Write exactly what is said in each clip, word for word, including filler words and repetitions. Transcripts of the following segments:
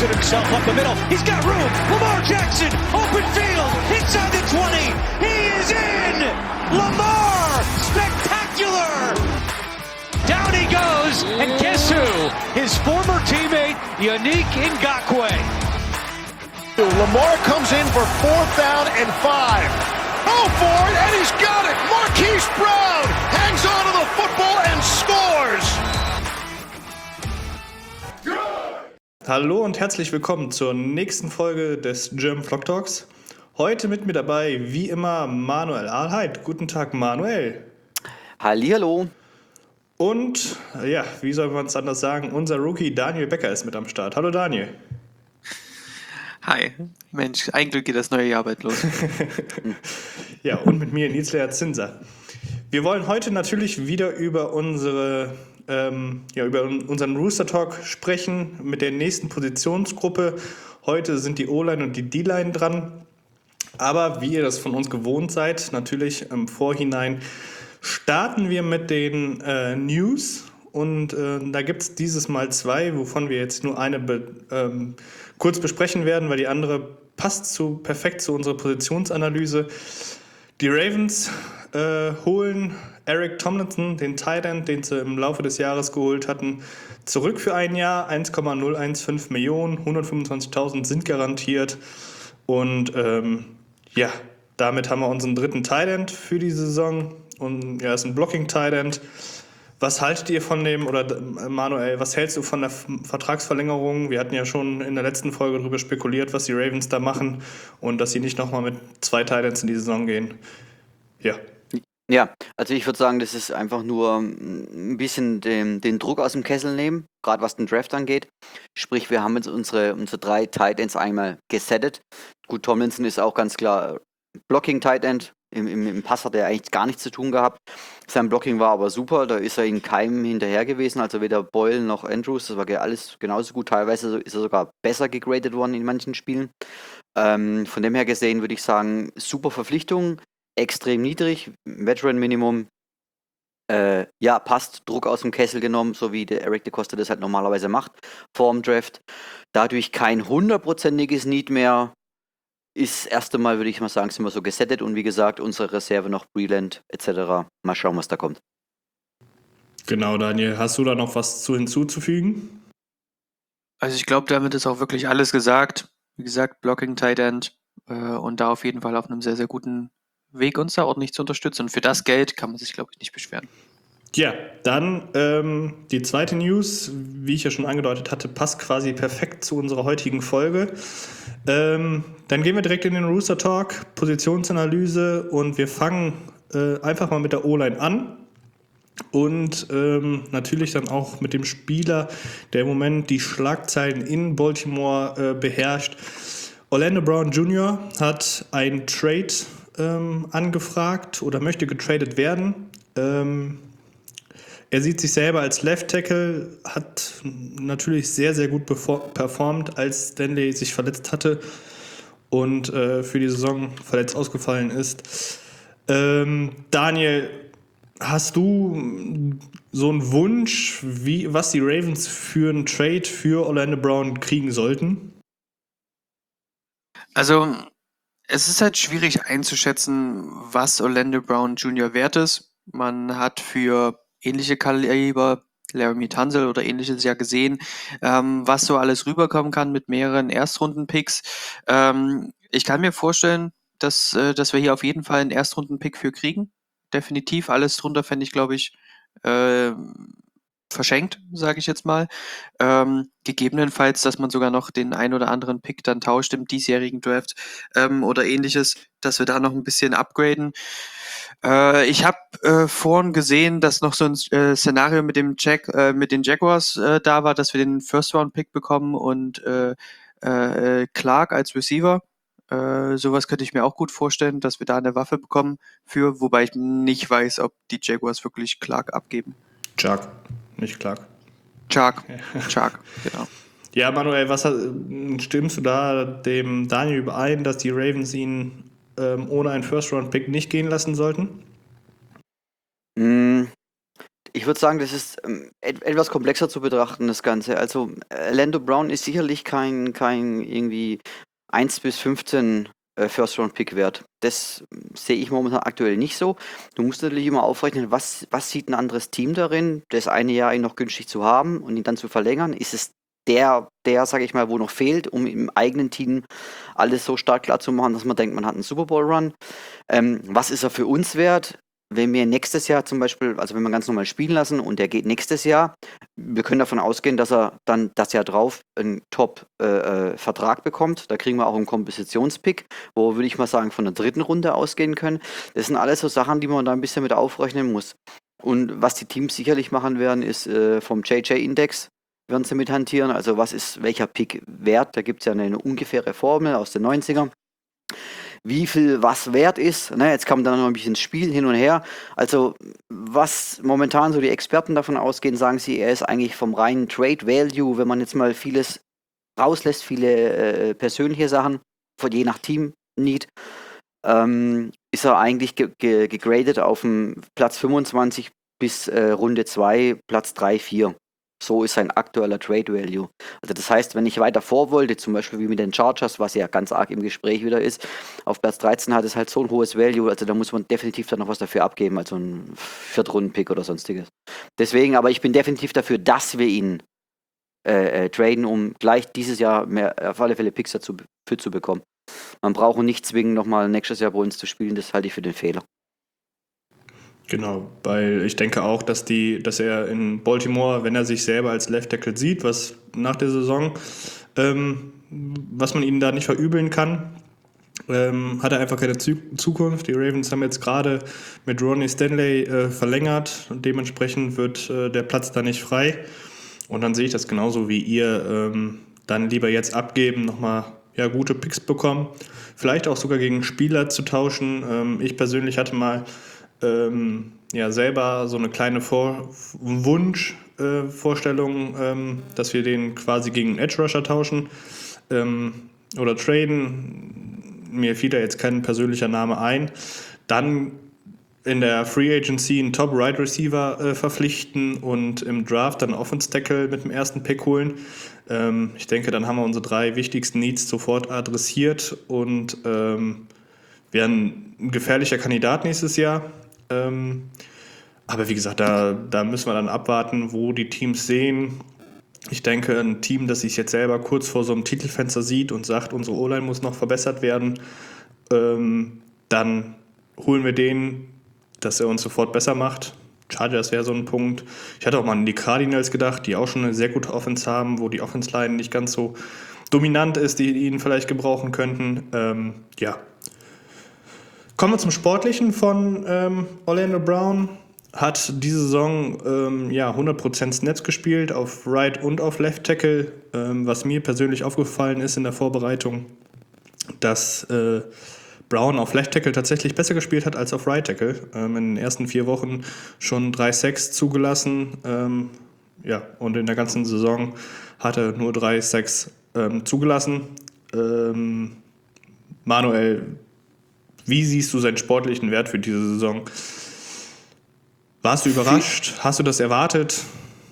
Jackson himself up the middle. He's got room. Lamar Jackson, open field, inside the twenty. He is in. Lamar, spectacular. Down he goes, and guess who? His former teammate, Yannick Ngakoue. Lamar comes in for fourth down and five. Oh, for it, and he's got it. Marquise Brown hangs on to the football and scores. Hallo und herzlich willkommen zur nächsten Folge des German Flock Talks. Heute mit mir dabei, wie immer, Manuel Ahlheit. Guten Tag, Manuel. Hallihallo. Und, ja, wie soll man es anders sagen, unser Rookie Daniel Becker ist mit am Start. Hallo Daniel. Hi. Mensch, ein Glück geht das neue Jahr bald los. Ja, und mit mir Nils Lea Zinser. Wir wollen heute natürlich wieder über unsere, ähm, ja, über unseren Rooster Talk sprechen mit der nächsten Positionsgruppe. Heute sind die O-Line und die D-Line dran. Aber wie ihr das von uns gewohnt seid, natürlich im Vorhinein starten wir mit den äh, News. Und äh, da gibt es dieses Mal zwei, wovon wir jetzt nur eine be- ähm, kurz besprechen werden, weil die andere passt zu, perfekt zu unserer Positionsanalyse. Die Ravens äh, holen Eric Tomlinson, den Tight End, den sie im Laufe des Jahres geholt hatten, zurück für ein Jahr. eins Komma null eins fünf Millionen, hundertfünfundzwanzigtausend sind garantiert. Und ähm, ja, damit haben wir unseren dritten Tight End für die Saison. Und ja, ist ein Blocking-Tight End. Was haltet ihr von dem, oder Manuel, was hältst du von der Vertragsverlängerung? Wir hatten ja schon in der letzten Folge darüber spekuliert, was die Ravens da machen und dass sie nicht nochmal mit zwei Tight Ends in die Saison gehen. Ja. Ja, also ich würde sagen, das ist einfach nur ein bisschen den, den Druck aus dem Kessel nehmen, gerade was den Draft angeht. Sprich, wir haben jetzt unsere, unsere drei Tight Ends einmal gesettet. Gut, Tomlinson ist auch ganz klar Blocking Tight End. Im, im, Im Pass hat er eigentlich gar nichts zu tun gehabt. Sein Blocking war aber super, da ist er in keinem hinterher gewesen, also weder Boyle noch Andrews, das war alles genauso gut. Teilweise ist er sogar besser gegradet worden in manchen Spielen. Ähm, von dem her gesehen würde ich sagen, super Verpflichtung, extrem niedrig, Veteran Minimum. Äh, ja, passt, Druck aus dem Kessel genommen, so wie der Eric DeCosta das halt normalerweise macht vor dem Draft. Dadurch kein hundertprozentiges Need mehr. Ist das erste Mal, würde ich mal sagen, sind wir so gesettet und wie gesagt, unsere Reserve noch Breland et cetera. Mal schauen, was da kommt. Genau, Daniel. Hast du da noch was zu hinzuzufügen? Also ich glaube, damit ist auch wirklich alles gesagt. Wie gesagt, Blocking Tight End äh, und da auf jeden Fall auf einem sehr, sehr guten Weg, uns da ordentlich zu unterstützen. Und für das Geld kann man sich, glaube ich, nicht beschweren. Ja, dann ähm, die zweite News, wie ich ja schon angedeutet hatte, passt quasi perfekt zu unserer heutigen Folge. Ähm, dann gehen wir direkt in den Rooster Talk, Positionsanalyse, und wir fangen äh, einfach mal mit der O-Line an und ähm, natürlich dann auch mit dem Spieler, der im Moment die Schlagzeilen in Baltimore äh, beherrscht. Orlando Brown Junior hat einen Trade ähm, angefragt oder möchte getradet werden. Ähm, Er sieht sich selber als Left Tackle, hat natürlich sehr, sehr gut performt, als Stanley sich verletzt hatte und äh, für die Saison verletzt ausgefallen ist. Ähm, Daniel, hast du so einen Wunsch, wie, was die Ravens für einen Trade für Orlando Brown kriegen sollten? Also es ist halt schwierig einzuschätzen, was Orlando Brown Junior wert ist. Man hat für ähnliche Kaliber, Laramie Tunsil oder ähnliches ja gesehen, ähm, was so alles rüberkommen kann mit mehreren Erstrunden-Picks. Ähm, ich kann mir vorstellen, dass, äh, dass wir hier auf jeden Fall einen Erstrunden-Pick für kriegen. Definitiv. Alles drunter fände ich, glaube ich, äh, verschenkt, sage ich jetzt mal. Ähm, gegebenenfalls, dass man sogar noch den ein oder anderen Pick dann tauscht im diesjährigen Draft ähm, oder ähnliches, dass wir da noch ein bisschen upgraden. Äh, ich habe äh, vorhin gesehen, dass noch so ein äh, Szenario mit dem Jack, äh, mit den Jaguars äh, da war, dass wir den First-Round-Pick bekommen und äh, äh, Clark als Receiver. Äh, sowas könnte ich mir auch gut vorstellen, dass wir da eine Waffe bekommen für, wobei ich nicht weiß, ob die Jaguars wirklich Clark abgeben. Chuck, nicht Clark. Chuck, Chuck, genau. Ja, Manuel, was stimmst du da dem Daniel überein, dass die Ravens ihn ähm, ohne einen First-Round-Pick nicht gehen lassen sollten? Mm, Ich Ich würde sagen, das ist ähm, et etwas komplexer zu betrachten, das Ganze. Also, äh, Orlando Brown ist sicherlich kein kein irgendwie eins bis fünfzehn äh, First-Round-Pick wert. Das ähm, sehe ich momentan aktuell nicht so. Du musst natürlich immer aufrechnen, was was sieht ein anderes Team darin, das eine Jahr ihn noch günstig zu haben und ihn dann zu verlängern? Ist es der der, sage ich mal, wo noch fehlt, um im eigenen Team alles so stark klar zu machen, dass man denkt, man hat einen Super Bowl-Run? Ähm, was ist er für uns wert? Wenn wir nächstes Jahr zum Beispiel, also wenn wir ganz normal spielen lassen und der geht nächstes Jahr, wir können davon ausgehen, dass er dann das Jahr drauf einen Top-Vertrag äh, bekommt. Da kriegen wir auch einen Kompositionspick, wo, würde ich mal sagen, von der dritten Runde ausgehen können. Das sind alles so Sachen, die man da ein bisschen mit aufrechnen muss. Und was die Teams sicherlich machen werden, ist äh, vom J J-Index werden sie mit hantieren. Also was ist welcher Pick wert? Da gibt es ja eine, eine ungefähre Formel aus den neunzigern. Wie viel was wert ist. Ne? Jetzt kam dann noch ein bisschen Spiel hin und her. Also, was momentan so die Experten davon ausgehen, sagen sie, er ist eigentlich vom reinen Trade Value, wenn man jetzt mal vieles rauslässt, viele äh, persönliche Sachen, von je nach Team Need, ähm, ist er eigentlich ge ge gegradet auf dem Platz fünfundzwanzig bis äh, Runde zwei, Platz drei, vier. So ist sein aktueller Trade Value. Also das heißt, wenn ich weiter vor wollte, zum Beispiel wie mit den Chargers, was ja ganz arg im Gespräch wieder ist, auf Platz dreizehn hat es halt so ein hohes Value, also da muss man definitiv dann noch was dafür abgeben, also ein Viertrunden-Pick oder sonstiges. Deswegen, aber ich bin definitiv dafür, dass wir ihn äh, äh, traden, um gleich dieses Jahr mehr, auf alle Fälle Picks dazu für zu bekommen. Man braucht ihn nicht zwingen, nochmal nächstes Jahr bei uns zu spielen, das halte ich für den Fehler. Genau, weil ich denke auch, dass die, dass er in Baltimore, wenn er sich selber als Left Tackle sieht, was nach der Saison, ähm, was man ihnen da nicht verübeln kann, ähm, hat er einfach keine Zu- Zukunft. Die Ravens haben jetzt gerade mit Ronnie Stanley äh, verlängert und dementsprechend wird äh, der Platz da nicht frei. Und dann sehe ich das genauso wie ihr. Ähm, dann lieber jetzt abgeben, nochmal ja, gute Picks bekommen, vielleicht auch sogar gegen Spieler zu tauschen. Ähm, ich persönlich hatte mal Ähm, ja, selber so eine kleine Vor- Wunsch-Vorstellung, äh, ähm, dass wir den quasi gegen einen Edge Rusher tauschen ähm, oder traden. Mir fiel da jetzt kein persönlicher Name ein. Dann in der Free Agency einen Top Right Receiver äh, verpflichten und im Draft dann Offense Tackle mit dem ersten Pick holen. Ähm, ich denke, dann haben wir unsere drei wichtigsten Needs sofort adressiert und ähm, wären ein gefährlicher Kandidat nächstes Jahr. Ähm, aber wie gesagt, da, da müssen wir dann abwarten, wo die Teams sehen. Ich denke, ein Team, das sich jetzt selber kurz vor so einem Titelfenster sieht und sagt, unsere O-Line muss noch verbessert werden, ähm, dann holen wir den, dass er uns sofort besser macht. Chargers wäre so ein Punkt. Ich hatte auch mal an die Cardinals gedacht, die auch schon eine sehr gute Offense haben, wo die Offense-Line nicht ganz so dominant ist, die ihn vielleicht gebrauchen könnten. Ähm, ja. Kommen wir zum Sportlichen von ähm, Orlando Brown. Hat diese Saison ähm, ja, hundert Prozent Snaps gespielt, auf Right und auf Left Tackle. Ähm, was mir persönlich aufgefallen ist in der Vorbereitung, dass äh, Brown auf Left Tackle tatsächlich besser gespielt hat als auf Right Tackle. Ähm, in den ersten vier Wochen schon drei Sacks zugelassen. Ähm, ja, und in der ganzen Saison hat er nur drei Sacks ähm, zugelassen. Ähm, Manuel, wie siehst du seinen sportlichen Wert für diese Saison? Warst du überrascht? Hast du das erwartet?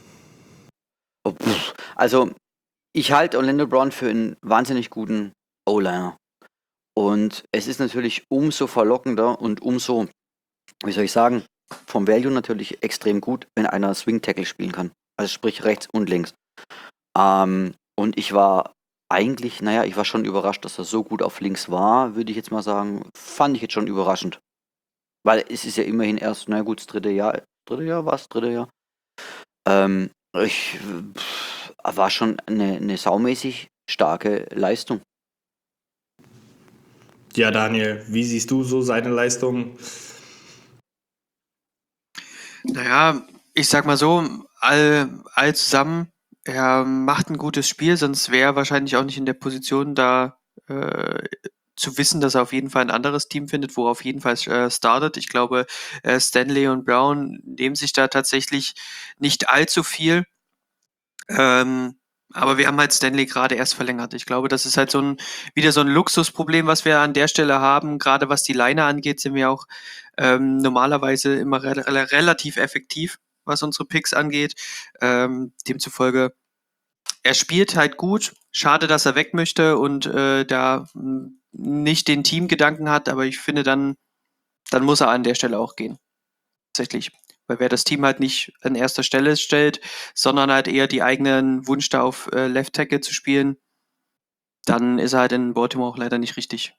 Oh, pff. Also, ich halte Orlando Brown für einen wahnsinnig guten O-Liner. Und es ist natürlich umso verlockender und umso, wie soll ich sagen, vom Value natürlich extrem gut, wenn einer Swing Tackle spielen kann. Also sprich rechts und links. Ähm, und ich war eigentlich, naja, ich war schon überrascht, dass er so gut auf links war, würde ich jetzt mal sagen. Fand ich jetzt schon überraschend. Weil es ist ja immerhin erst, na gut, das dritte Jahr. Dritte Jahr war es? Dritte Jahr? Ähm, ich pff, war schon eine, eine saumäßig starke Leistung. Ja, Daniel, wie siehst du so seine Leistung? Naja, ich sag mal so, all, all zusammen, er macht ein gutes Spiel, sonst wäre er wahrscheinlich auch nicht in der Position, da äh, zu wissen, dass er auf jeden Fall ein anderes Team findet, wo er auf jeden Fall äh, startet. Ich glaube, äh, Stanley und Brown nehmen sich da tatsächlich nicht allzu viel. Ähm, aber wir haben halt Stanley gerade erst verlängert. Ich glaube, das ist halt so ein wieder so ein Luxusproblem, was wir an der Stelle haben. Gerade was die Line angeht, sind wir auch ähm, normalerweise immer re re relativ effektiv, was unsere Picks angeht. Ähm, demzufolge, er spielt halt gut. Schade, dass er weg möchte und äh, da mh, nicht den Teamgedanken hat, aber ich finde, dann, dann muss er an der Stelle auch gehen. Tatsächlich. Weil wer das Team halt nicht an erster Stelle stellt, sondern halt eher die eigenen Wunsch da auf äh, Left Tackle zu spielen, dann ist er halt in Baltimore auch leider nicht richtig.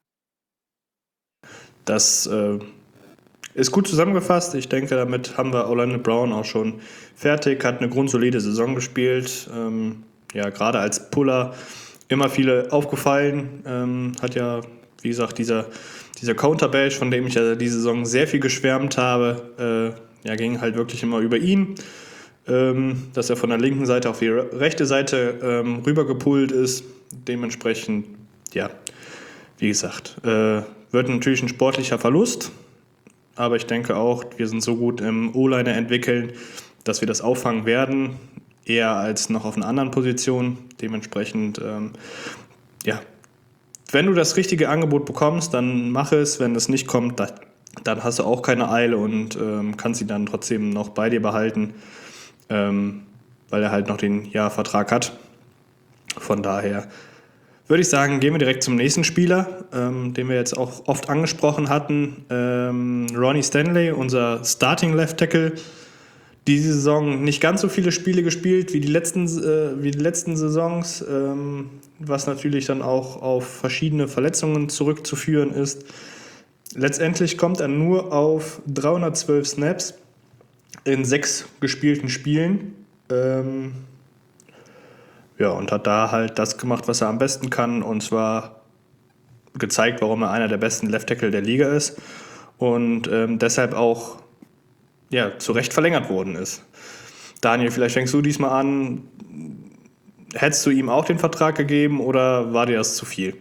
Das äh, ist gut zusammengefasst. Ich denke, damit haben wir Orlando Brown auch schon fertig. Hat eine grundsolide Saison gespielt. Ähm, ja, gerade als Puller immer viele aufgefallen. Ähm, hat ja, wie gesagt, dieser, dieser Counterbash, von dem ich ja diese Saison sehr viel geschwärmt habe, äh, ja, ging halt wirklich immer über ihn. Ähm, dass er von der linken Seite auf die rechte Seite ähm, rübergepullt ist. Dementsprechend, ja, wie gesagt, äh, wird natürlich ein sportlicher Verlust. Aber ich denke auch, wir sind so gut im O-Liner entwickeln, dass wir das auffangen werden, eher als noch auf einer anderen Position. Dementsprechend, ähm, ja, wenn du das richtige Angebot bekommst, dann mach es. Wenn es nicht kommt, dann, dann hast du auch keine Eile und ähm, kannst ihn dann trotzdem noch bei dir behalten, ähm, weil er halt noch den Jahrvertrag hat. Von daher würde ich sagen, gehen wir direkt zum nächsten Spieler, ähm, den wir jetzt auch oft angesprochen hatten. Ähm, Ronnie Stanley, unser Starting Left Tackle. Diese Saison nicht ganz so viele Spiele gespielt wie die letzten, äh, wie die letzten Saisons, ähm, was natürlich dann auch auf verschiedene Verletzungen zurückzuführen ist. Letztendlich kommt er nur auf dreihundertzwölf Snaps in sechs gespielten Spielen. Ähm, Ja, und hat da halt das gemacht, was er am besten kann, und zwar gezeigt, warum er einer der besten Left Tackle der Liga ist und ähm, deshalb auch ja, zu Recht verlängert worden ist. Daniel, vielleicht fängst du diesmal an. Hättest du ihm auch den Vertrag gegeben oder war dir das zu viel?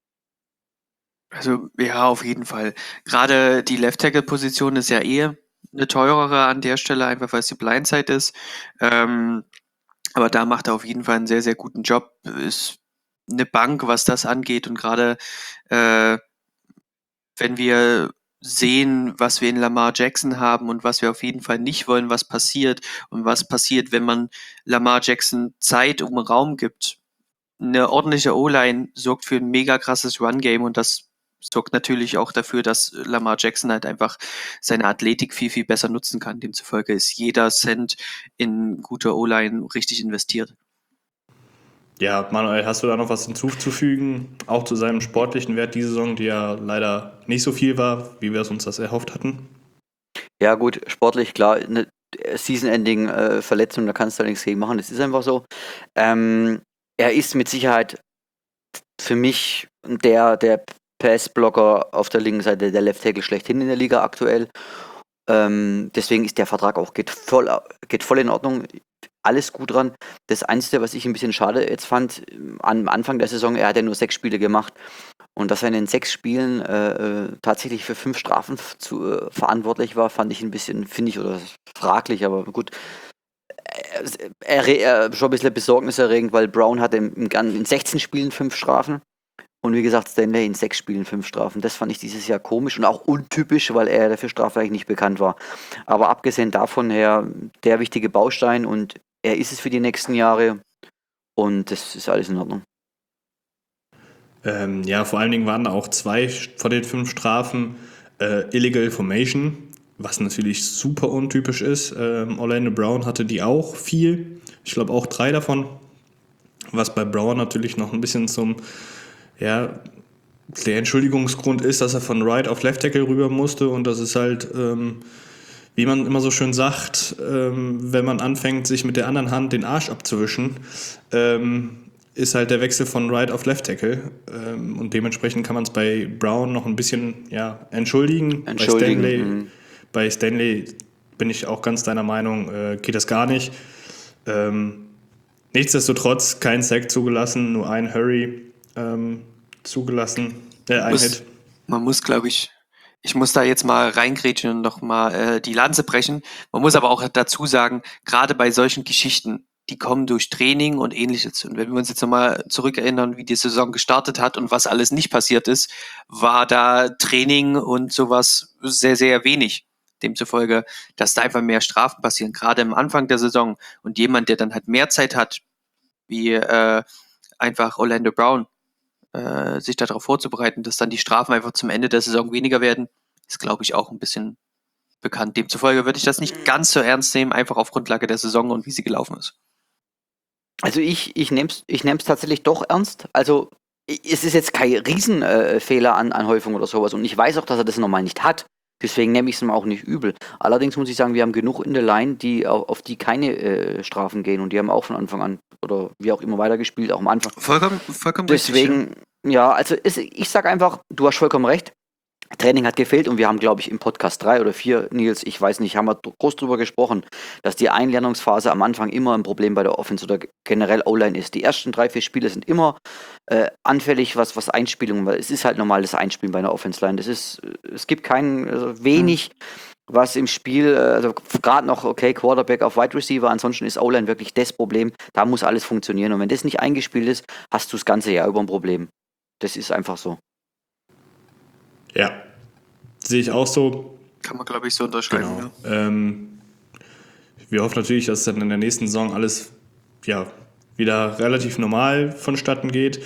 Also ja, auf jeden Fall. Gerade die Left-Tackle-Position ist ja eh eine teurere an der Stelle, einfach weil es die Blindside ist. Ähm, aber da macht er auf jeden Fall einen sehr, sehr guten Job. Ist eine Bank, was das angeht. Und gerade äh, wenn wir sehen, was wir in Lamar Jackson haben und was wir auf jeden Fall nicht wollen, was passiert und was passiert, wenn man Lamar Jackson Zeit und Raum gibt. Eine ordentliche O-Line sorgt für ein mega krasses Run-Game und das sorgt natürlich auch dafür, dass Lamar Jackson halt einfach seine Athletik viel, viel besser nutzen kann. Demzufolge ist jeder Cent in gute O-Line richtig investiert. Ja, Manuel, hast du da noch was hinzuzufügen? Auch zu seinem sportlichen Wert diese Saison, die ja leider nicht so viel war, wie wir es uns das erhofft hatten? Ja, gut, sportlich, klar, eine Season-Ending-Verletzung, da kannst du nichts gegen machen, das ist einfach so. Ähm, er ist mit Sicherheit für mich der, der Pass-Blocker auf der linken Seite, der Left Tackle schlechthin in der Liga aktuell. Ähm, deswegen ist der Vertrag auch, geht voll, geht voll in Ordnung. Alles gut dran. Das Einzige, was ich ein bisschen schade jetzt fand, am Anfang der Saison, er hat ja nur sechs Spiele gemacht. Und dass er in den sechs Spielen äh, tatsächlich für fünf Strafen zu, äh, verantwortlich war, fand ich ein bisschen, finde ich, oder fraglich, aber gut. Er, er, er schon ein bisschen besorgniserregend, weil Brown hatte im, im, in sechzehn Spielen fünf Strafen. Und wie gesagt, Stanley in sechs Spielen fünf Strafen. Das fand ich dieses Jahr komisch und auch untypisch, weil er dafür Strafe eigentlich nicht bekannt war. Aber abgesehen davon her, der wichtige Baustein und er ist es für die nächsten Jahre und das ist alles in Ordnung. Ähm, ja, vor allen Dingen waren da auch zwei von den fünf Strafen äh, Illegal Formation, was natürlich super untypisch ist. Ähm, Orlando Brown hatte die auch viel. Ich glaube auch drei davon. Was bei Brown natürlich noch ein bisschen zum, ja, der Entschuldigungsgrund ist, dass er von Right auf Left Tackle rüber musste und das ist halt, ähm, wie man immer so schön sagt, ähm, wenn man anfängt, sich mit der anderen Hand den Arsch abzuwischen, ähm, ist halt der Wechsel von Right auf Left Tackle ähm, und dementsprechend kann man es bei Brown noch ein bisschen ja, entschuldigen. Entschuldigen. Bei Stanley, mhm. bei Stanley bin ich auch ganz deiner Meinung, äh, geht das gar nicht. Ähm, nichtsdestotrotz kein Sack zugelassen, nur ein Hurry ähm, zugelassen, äh, ein Muss, Hit. Man muss, glaube ich, ich muss da jetzt mal reingrätschen und noch mal äh, die Lanze brechen. Man muss aber auch dazu sagen, gerade bei solchen Geschichten, die kommen durch Training und Ähnliches. Und wenn wir uns jetzt nochmal zurückerinnern, wie die Saison gestartet hat und was alles nicht passiert ist, war da Training und sowas sehr, sehr wenig. Demzufolge, dass da einfach mehr Strafen passieren, gerade am Anfang der Saison. Und jemand, der dann halt mehr Zeit hat, wie äh, einfach Orlando Brown, äh, sich darauf vorzubereiten, dass dann die Strafen einfach zum Ende der Saison weniger werden, ist, glaube ich, auch ein bisschen bekannt. Demzufolge würde ich das nicht ganz so ernst nehmen, einfach auf Grundlage der Saison und wie sie gelaufen ist. Also ich, ich nehme es ich nehm's tatsächlich doch ernst. Also i- es ist jetzt kein Riesenfehler äh, Fehler an Anhäufung oder sowas. Und ich weiß auch, dass er das normal nicht hat. Deswegen nehme ich es ihm auch nicht übel. Allerdings muss ich sagen, wir haben genug in der Line, die auf, auf die keine äh, Strafen gehen. Und die haben auch von Anfang an oder wie auch immer weitergespielt, auch am Anfang. Vollkommen, vollkommen richtig. Deswegen, ja, also es, ich sag einfach, du hast vollkommen recht. Training hat gefehlt und wir haben, glaube ich, im Podcast drei oder vier, Nils, ich weiß nicht, haben wir dr- groß drüber gesprochen, dass die Einlernungsphase am Anfang immer ein Problem bei der Offense oder g- generell O-Line ist. Die ersten drei, vier Spiele sind immer äh, anfällig, was, was Einspielungen, weil es ist halt normales Einspielen bei einer Offense-Line. Das ist, äh, es gibt kein, also wenig, was im Spiel, äh, also gerade noch, okay, Quarterback auf Wide Receiver, ansonsten ist O-Line wirklich das Problem, da muss alles funktionieren. Und wenn das nicht eingespielt ist, hast du das ganze Jahr über ein Problem. Das ist einfach so. Ja, sehe ich auch so. Kann man, glaube ich, so unterschreiben. Genau. Ja. Ähm, wir hoffen natürlich, dass dann in der nächsten Saison alles ja, wieder relativ normal vonstatten geht.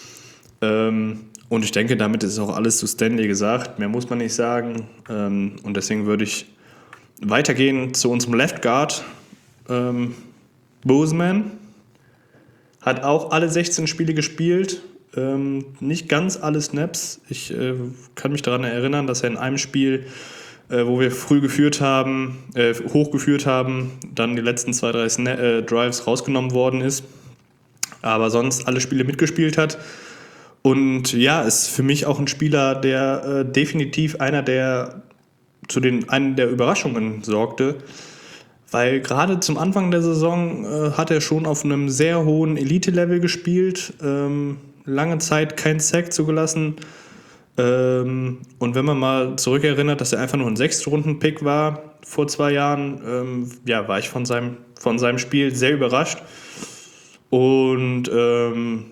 Ähm, und ich denke, damit ist auch alles zu Stanley gesagt. Mehr muss man nicht sagen. Ähm, und deswegen würde ich weitergehen zu unserem Left Guard. Ähm, Boseman hat auch alle sechzehn Spiele gespielt. Ähm, nicht ganz alle Snaps. Ich äh, kann mich daran erinnern, dass er in einem Spiel, äh, wo wir früh geführt haben, äh, hochgeführt haben, dann die letzten zwei, drei Sna- äh, Drives rausgenommen worden ist. Aber sonst alle Spiele mitgespielt hat. Und ja, ist für mich auch ein Spieler, der äh, definitiv einer der zu den einen der Überraschungen sorgte. Weil gerade zum Anfang der Saison äh, hat er schon auf einem sehr hohen Elite-Level gespielt, ähm, lange Zeit kein Sack zugelassen. Ähm, und wenn man mal zurückerinnert, dass er einfach nur ein Sechstrunden-Pick war vor zwei Jahren, ähm, ja, war ich von seinem, von seinem Spiel sehr überrascht. Und ähm,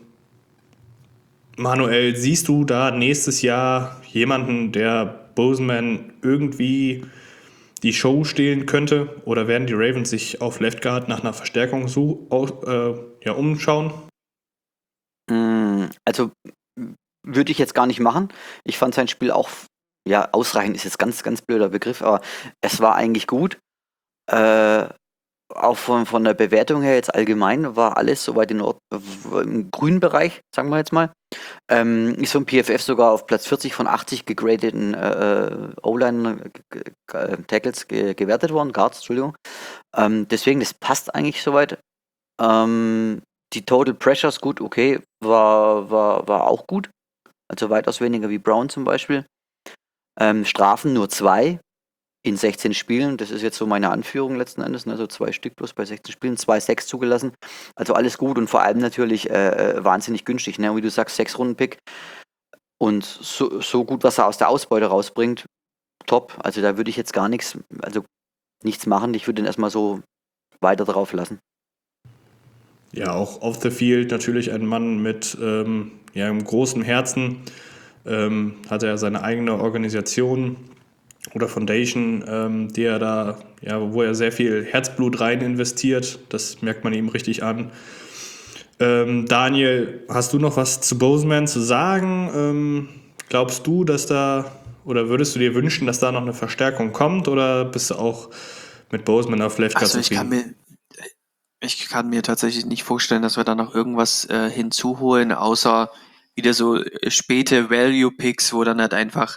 Manuel, siehst du da nächstes Jahr jemanden, der Boseman irgendwie die Show stehlen könnte? Oder werden die Ravens sich auf Left Guard nach einer Verstärkung so, äh, ja, umschauen? Mm, Also würde ich jetzt gar nicht machen. Ich fand sein Spiel auch, ja, ausreichend ist jetzt ganz, ganz blöder Begriff, aber es war eigentlich gut. Äh, auch von, von der Bewertung her jetzt allgemein war alles soweit in Ord- w- im grünen Bereich, sagen wir jetzt mal. Ähm, ist vom P F F sogar auf Platz vierzig von achtzig gegradeten äh, äh, O-Line-Tackles ge gewertet worden, Guards, Entschuldigung. Ähm, deswegen, das passt eigentlich soweit. Ähm, die Total Pressures, gut, okay, war, war, war auch gut. Also weitaus weniger wie Brown zum Beispiel. Ähm, Strafen nur zwei in sechzehn Spielen. Das ist jetzt so meine Anführung letzten Endes. Ne? Also zwei Stück bloß bei sechzehn Spielen, zwei sechs zugelassen. Also alles gut und vor allem natürlich äh, äh, wahnsinnig günstig. Ne? Wie du sagst, sechs Runden Pick. Und so, so gut, was er aus der Ausbeute rausbringt, top. Also da würde ich jetzt gar nichts, also nichts machen. Ich würde ihn erstmal so weiter drauf lassen. Ja, auch off the field natürlich ein Mann mit ähm, ja, einem großen Herzen. Ähm, hat er seine eigene Organisation oder Foundation, ähm, die er da, ja, wo er sehr viel Herzblut rein investiert. Das merkt man ihm richtig an. Ähm, Daniel, hast du noch was zu Boseman zu sagen? Ähm, glaubst du, dass da, oder würdest du dir wünschen, dass da noch eine Verstärkung kommt, oder bist du auch mit Boseman auf Left Guard Also ich kann zufrieden? mir, ich kann mir tatsächlich nicht vorstellen, dass wir da noch irgendwas äh, hinzuholen, außer wieder so äh, späte Value-Picks, wo dann halt einfach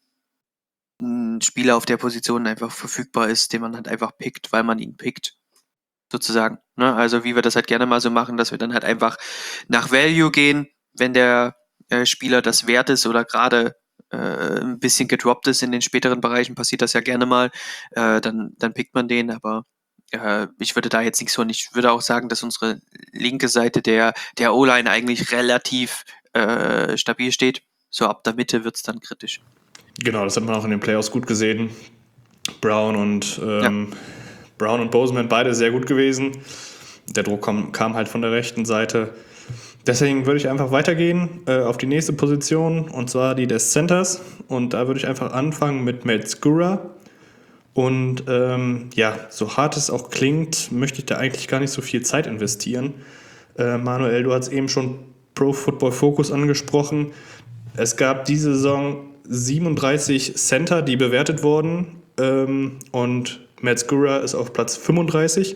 ein Spieler auf der Position einfach verfügbar ist, den man halt einfach pickt, weil man ihn pickt, sozusagen. Ne? Also wie wir das halt gerne mal so machen, dass wir dann halt einfach nach Value gehen, wenn der äh, Spieler das wert ist oder gerade äh, ein bisschen gedroppt ist in den späteren Bereichen, passiert das ja gerne mal, äh, dann, dann pickt man den, aber äh, ich würde da jetzt nichts so, und ich würde auch sagen, dass unsere linke Seite der, der O-Line eigentlich relativ äh, stabil steht. So ab der Mitte wird es dann kritisch. Genau, das hat man auch in den Playoffs gut gesehen. Brown und ähm, Brown und Boseman beide sehr gut gewesen. Der Druck kam, kam halt von der rechten Seite. Deswegen würde ich einfach weitergehen äh, auf die nächste Position, und zwar die des Centers. Und da würde ich einfach anfangen mit Matt Skura. Und ähm, ja, so hart es auch klingt, möchte ich da eigentlich gar nicht so viel Zeit investieren. Äh, Manuel, du hast eben schon Pro Football Focus angesprochen. Es gab diese Saison siebenunddreißig Center, die bewertet wurden. Ähm, und Matt Skura ist auf Platz fünfunddreißig.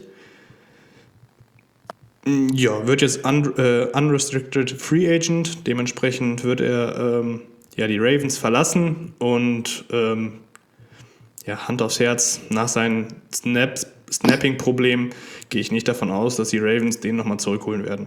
Ja, wird jetzt un, äh, unrestricted Free Agent. Dementsprechend wird er ähm, ja, die Ravens verlassen. Und ähm, ja, Hand aufs Herz, nach seinem Snaps, Snapping-Problem gehe ich nicht davon aus, dass die Ravens den nochmal zurückholen werden.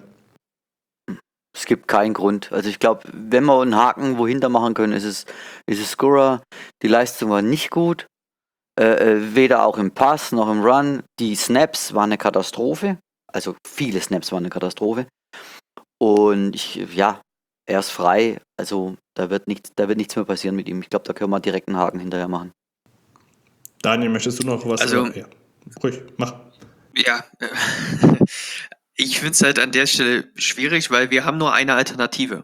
Es gibt keinen Grund. Also ich glaube, wenn wir einen Haken wohinter machen können, ist es, ist es Skura. Die Leistung war nicht gut. Äh, weder auch im Pass noch im Run. Die Snaps waren eine Katastrophe. Also viele Snaps waren eine Katastrophe. Und ich, ja, er ist frei. Also da wird, nicht, da wird nichts mehr passieren mit ihm. Ich glaube, da können wir direkt einen Haken hinterher machen. Daniel, möchtest du noch was? Also, ja, ruhig, mach. Ja, ich finde es halt an der Stelle schwierig, weil wir haben nur eine Alternative.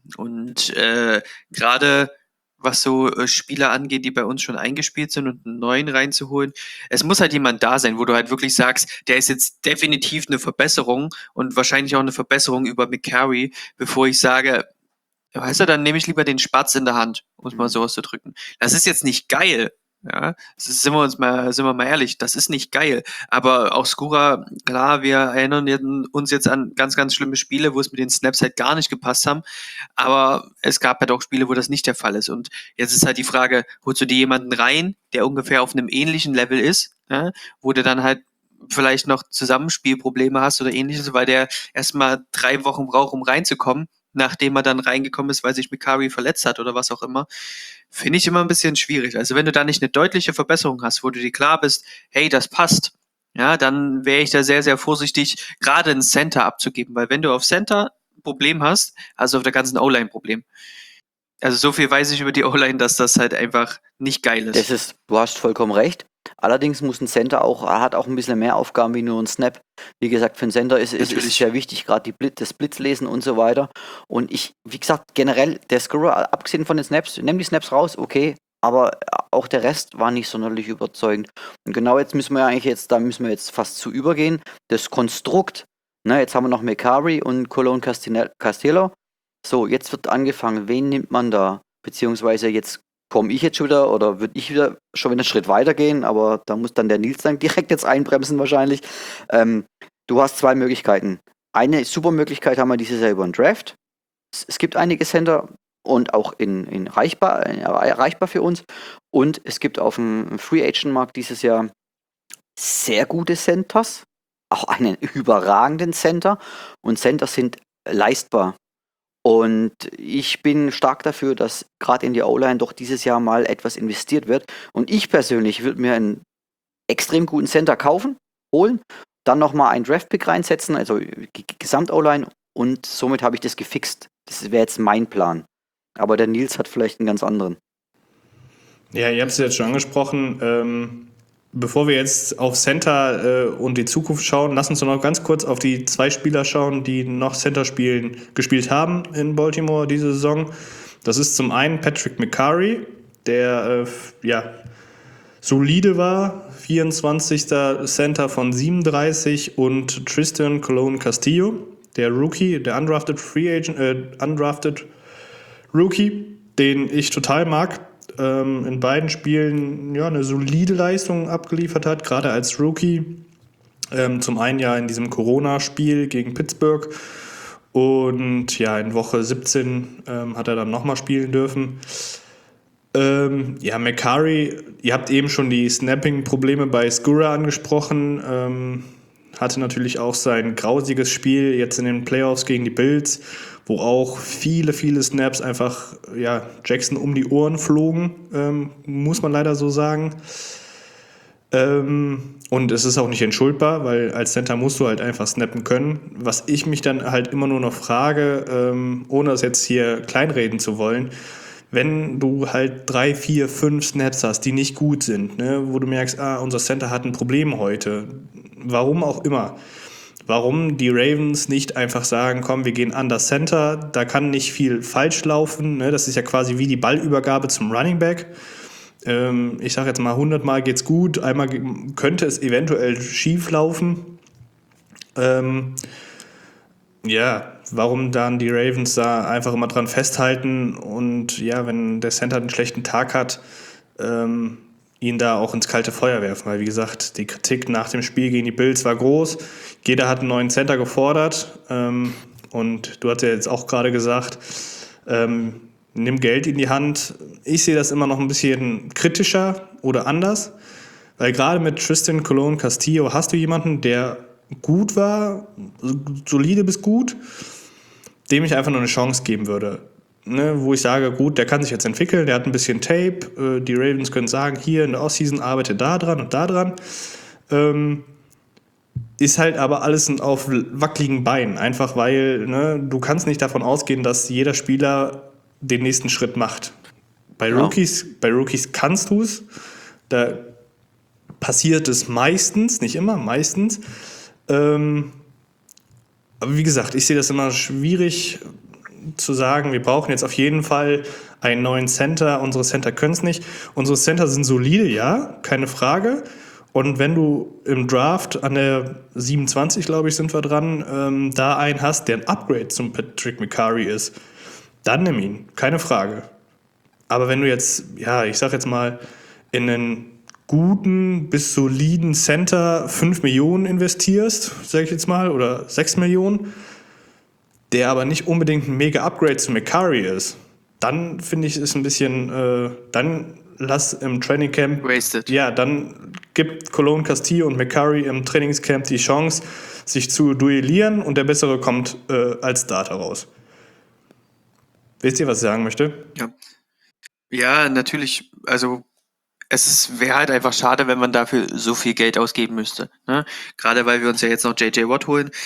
Und äh, gerade was so äh, Spieler angeht, die bei uns schon eingespielt sind und einen neuen reinzuholen, es muss halt jemand da sein, wo du halt wirklich sagst, der ist jetzt definitiv eine Verbesserung und wahrscheinlich auch eine Verbesserung über McCarry, bevor ich sage, weißt du, dann nehme ich lieber den Spatz in der Hand, um es mal so auszudrücken. Das ist jetzt nicht geil. Ja, das ist, sind wir uns mal, sind wir mal ehrlich, das ist nicht geil. Aber auch Skura, klar, wir erinnern uns jetzt an ganz, ganz schlimme Spiele, wo es mit den Snaps halt gar nicht gepasst haben. Aber es gab halt auch Spiele, wo das nicht der Fall ist. Und jetzt ist halt die Frage, holst du dir jemanden rein, der ungefähr auf einem ähnlichen Level ist, ja, wo du dann halt vielleicht noch Zusammenspielprobleme hast oder ähnliches, weil der erstmal drei Wochen braucht, um reinzukommen, nachdem er dann reingekommen ist, weil sich McCarry verletzt hat oder was auch immer. Finde ich immer ein bisschen schwierig. Also wenn du da nicht eine deutliche Verbesserung hast, wo du dir klar bist, hey, das passt, ja, dann wäre ich da sehr, sehr vorsichtig, gerade ein Center abzugeben, weil wenn du auf Center ein Problem hast, hast du auf der ganzen O-Line ein Problem. Also so viel weiß ich über die O-Line, dass das halt einfach nicht geil ist. Das ist, du hast vollkommen recht. Allerdings muss ein Center auch, hat auch ein bisschen mehr Aufgaben wie nur ein Snap. Wie gesagt, für einen Center ist, ist, ist es sehr wichtig, gerade die Blitz, das Blitzlesen und so weiter. Und ich, wie gesagt, generell, der Scorer, abgesehen von den Snaps, nimm die Snaps raus, okay, aber auch der Rest war nicht sonderlich überzeugend. Und genau jetzt müssen wir eigentlich jetzt, da müssen wir jetzt fast zu übergehen. Das Konstrukt, ne, jetzt haben wir noch McCarry und Colon Castillo. So, jetzt wird angefangen, wen nimmt man da? Beziehungsweise jetzt komme ich jetzt schon wieder oder würde ich wieder schon wieder einen Schritt weiter gehen, aber da muss dann der Nils dann direkt jetzt einbremsen wahrscheinlich. Ähm, du hast zwei Möglichkeiten. Eine super Möglichkeit haben wir dieses Jahr über einen Draft. Es, es gibt einige Center und auch in, in reichbar, in, erreichbar für uns. Und es gibt auf dem Free Agent Markt dieses Jahr sehr gute Centers, auch einen überragenden Center. Und Centers sind leistbar. Und ich bin stark dafür, dass gerade in die O-Line doch dieses Jahr mal etwas investiert wird. Und ich persönlich würde mir einen extrem guten Center kaufen, holen, dann nochmal einen Draft-Pick reinsetzen, also Gesamt-O-Line. Und somit habe ich das gefixt. Das wäre jetzt mein Plan. Aber der Nils hat vielleicht einen ganz anderen. Ja, ihr habt es jetzt schon angesprochen. Ähm Bevor wir jetzt auf Center äh, und die Zukunft schauen, lass uns noch ganz kurz auf die zwei Spieler schauen, die noch Center spielen, gespielt haben in Baltimore diese Saison. Das ist zum einen Patrick McCarry, der äh, ja, solide war, vierundzwanzigster Center von siebenunddreißig, und Tristan Colon Castillo, der Rookie, der undrafted Free Agent, äh, undrafted Rookie, den ich total mag. In beiden Spielen ja, eine solide Leistung abgeliefert hat, gerade als Rookie. Ähm, zum einen ja in diesem Corona-Spiel gegen Pittsburgh und ja, in Woche siebzehn ähm, hat er dann nochmal spielen dürfen. Ähm, ja, McCarry, ihr habt eben schon die Snapping-Probleme bei Skura angesprochen, ähm, hatte natürlich auch sein grausiges Spiel jetzt in den Playoffs gegen die Bills, wo auch viele, viele Snaps einfach ja, Jackson um die Ohren flogen, ähm, muss man leider so sagen. Ähm, und es ist auch nicht entschuldbar, weil als Center musst du halt einfach snappen können. Was ich mich dann halt immer nur noch frage, ähm, ohne es jetzt hier kleinreden zu wollen, wenn du halt drei, vier, fünf Snaps hast, die nicht gut sind, ne, wo du merkst, ah, unser Center hat ein Problem heute, warum auch immer. Warum die Ravens nicht einfach sagen, komm, wir gehen an das Center, da kann nicht viel falsch laufen, ne? Das ist ja quasi wie die Ballübergabe zum Running Back. Ähm, ich sage jetzt mal, hundert Mal geht's gut, einmal ge- könnte es eventuell schief laufen. Ähm, ja, warum dann die Ravens da einfach immer dran festhalten und ja, wenn der Center einen schlechten Tag hat, ähm, ihn da auch ins kalte Feuer werfen. Weil wie gesagt, die Kritik nach dem Spiel gegen die Bills war groß. Jeder hat einen neuen Center gefordert. Ähm, und du hast ja jetzt auch gerade gesagt, ähm, nimm Geld in die Hand. Ich sehe das immer noch ein bisschen kritischer oder anders. Weil gerade mit Tristan Colon Castillo hast du jemanden, der gut war, solide bis gut, dem ich einfach nur eine Chance geben würde. Ne, wo ich sage, gut, der kann sich jetzt entwickeln, der hat ein bisschen Tape, äh, die Ravens können sagen, hier in der Offseason arbeite da dran und da dran. Ähm, ist halt aber alles auf wackeligen Beinen, einfach weil ne, du kannst nicht davon ausgehen, dass jeder Spieler den nächsten Schritt macht. Bei Ja. Rookies, bei Rookies kannst du es, da passiert es meistens, nicht immer, meistens. Ähm, aber wie gesagt, ich sehe das immer schwierig zu sagen, wir brauchen jetzt auf jeden Fall einen neuen Center. Unsere Center können es nicht. Unsere Center sind solide, ja, keine Frage. Und wenn du im Draft an der siebenundzwanzig, glaube ich, sind wir dran, ähm, da einen hast, der ein Upgrade zum Patrick Mekari ist, dann nimm ihn, keine Frage. Aber wenn du jetzt, ja, ich sag jetzt mal, in einen guten bis soliden Center fünf Millionen investierst, sag ich jetzt mal, oder sechs Millionen, der aber nicht unbedingt ein mega Upgrade zu Mekari ist, dann finde ich es ein bisschen, äh, dann lass im Training Camp, Wasted. ja, dann gibt Colon Castillo und Mekari im Trainingscamp die Chance, sich zu duellieren und der Bessere kommt äh, als Starter raus. Wisst ihr, was ich sagen möchte? Ja. Ja, natürlich. Also es wäre halt einfach schade, wenn man dafür so viel Geld ausgeben müsste. Ne? Gerade weil wir uns ja jetzt noch J J Watt holen.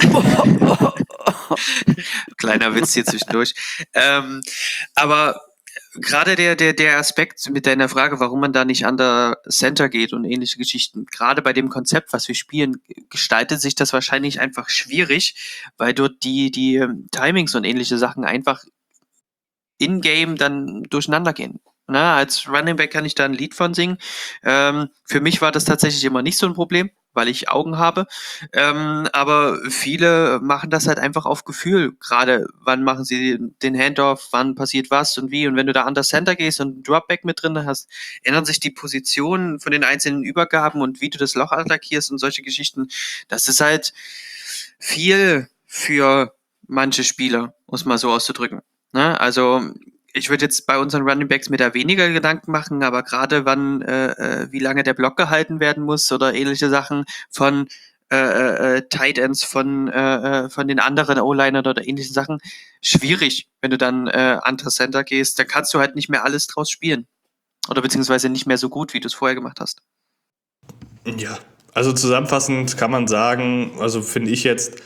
Kleiner Witz hier zwischendurch. Ähm, aber gerade der, der, der Aspekt mit deiner Frage, warum man da nicht an der Center geht und ähnliche Geschichten, gerade bei dem Konzept, was wir spielen, gestaltet sich das wahrscheinlich einfach schwierig, weil dort die, die ähm, Timings und ähnliche Sachen einfach in-game dann durcheinander gehen. Na, als Running Back kann ich da ein Lied von singen. Ähm, für mich war das tatsächlich immer nicht so ein Problem, weil ich Augen habe. Ähm, aber viele machen das halt einfach auf Gefühl. Gerade wann machen sie den Handoff, wann passiert was und wie. Und wenn du da an der Center gehst und einen Dropback mit drin hast, ändern sich die Positionen von den einzelnen Übergaben und wie du das Loch attackierst und solche Geschichten. Das ist halt viel für manche Spieler, um es mal so auszudrücken. Ne? Also ich würde jetzt bei unseren Running Backs mir da weniger Gedanken machen, aber gerade wann, äh, äh, wie lange der Block gehalten werden muss oder ähnliche Sachen von äh, äh, Tight Ends, von, äh, äh, von den anderen O-Linern oder ähnlichen Sachen, schwierig, wenn du dann äh, andere Center gehst, dann kannst du halt nicht mehr alles draus spielen. Oder beziehungsweise nicht mehr so gut, wie du es vorher gemacht hast. Ja, also zusammenfassend kann man sagen, also finde ich jetzt,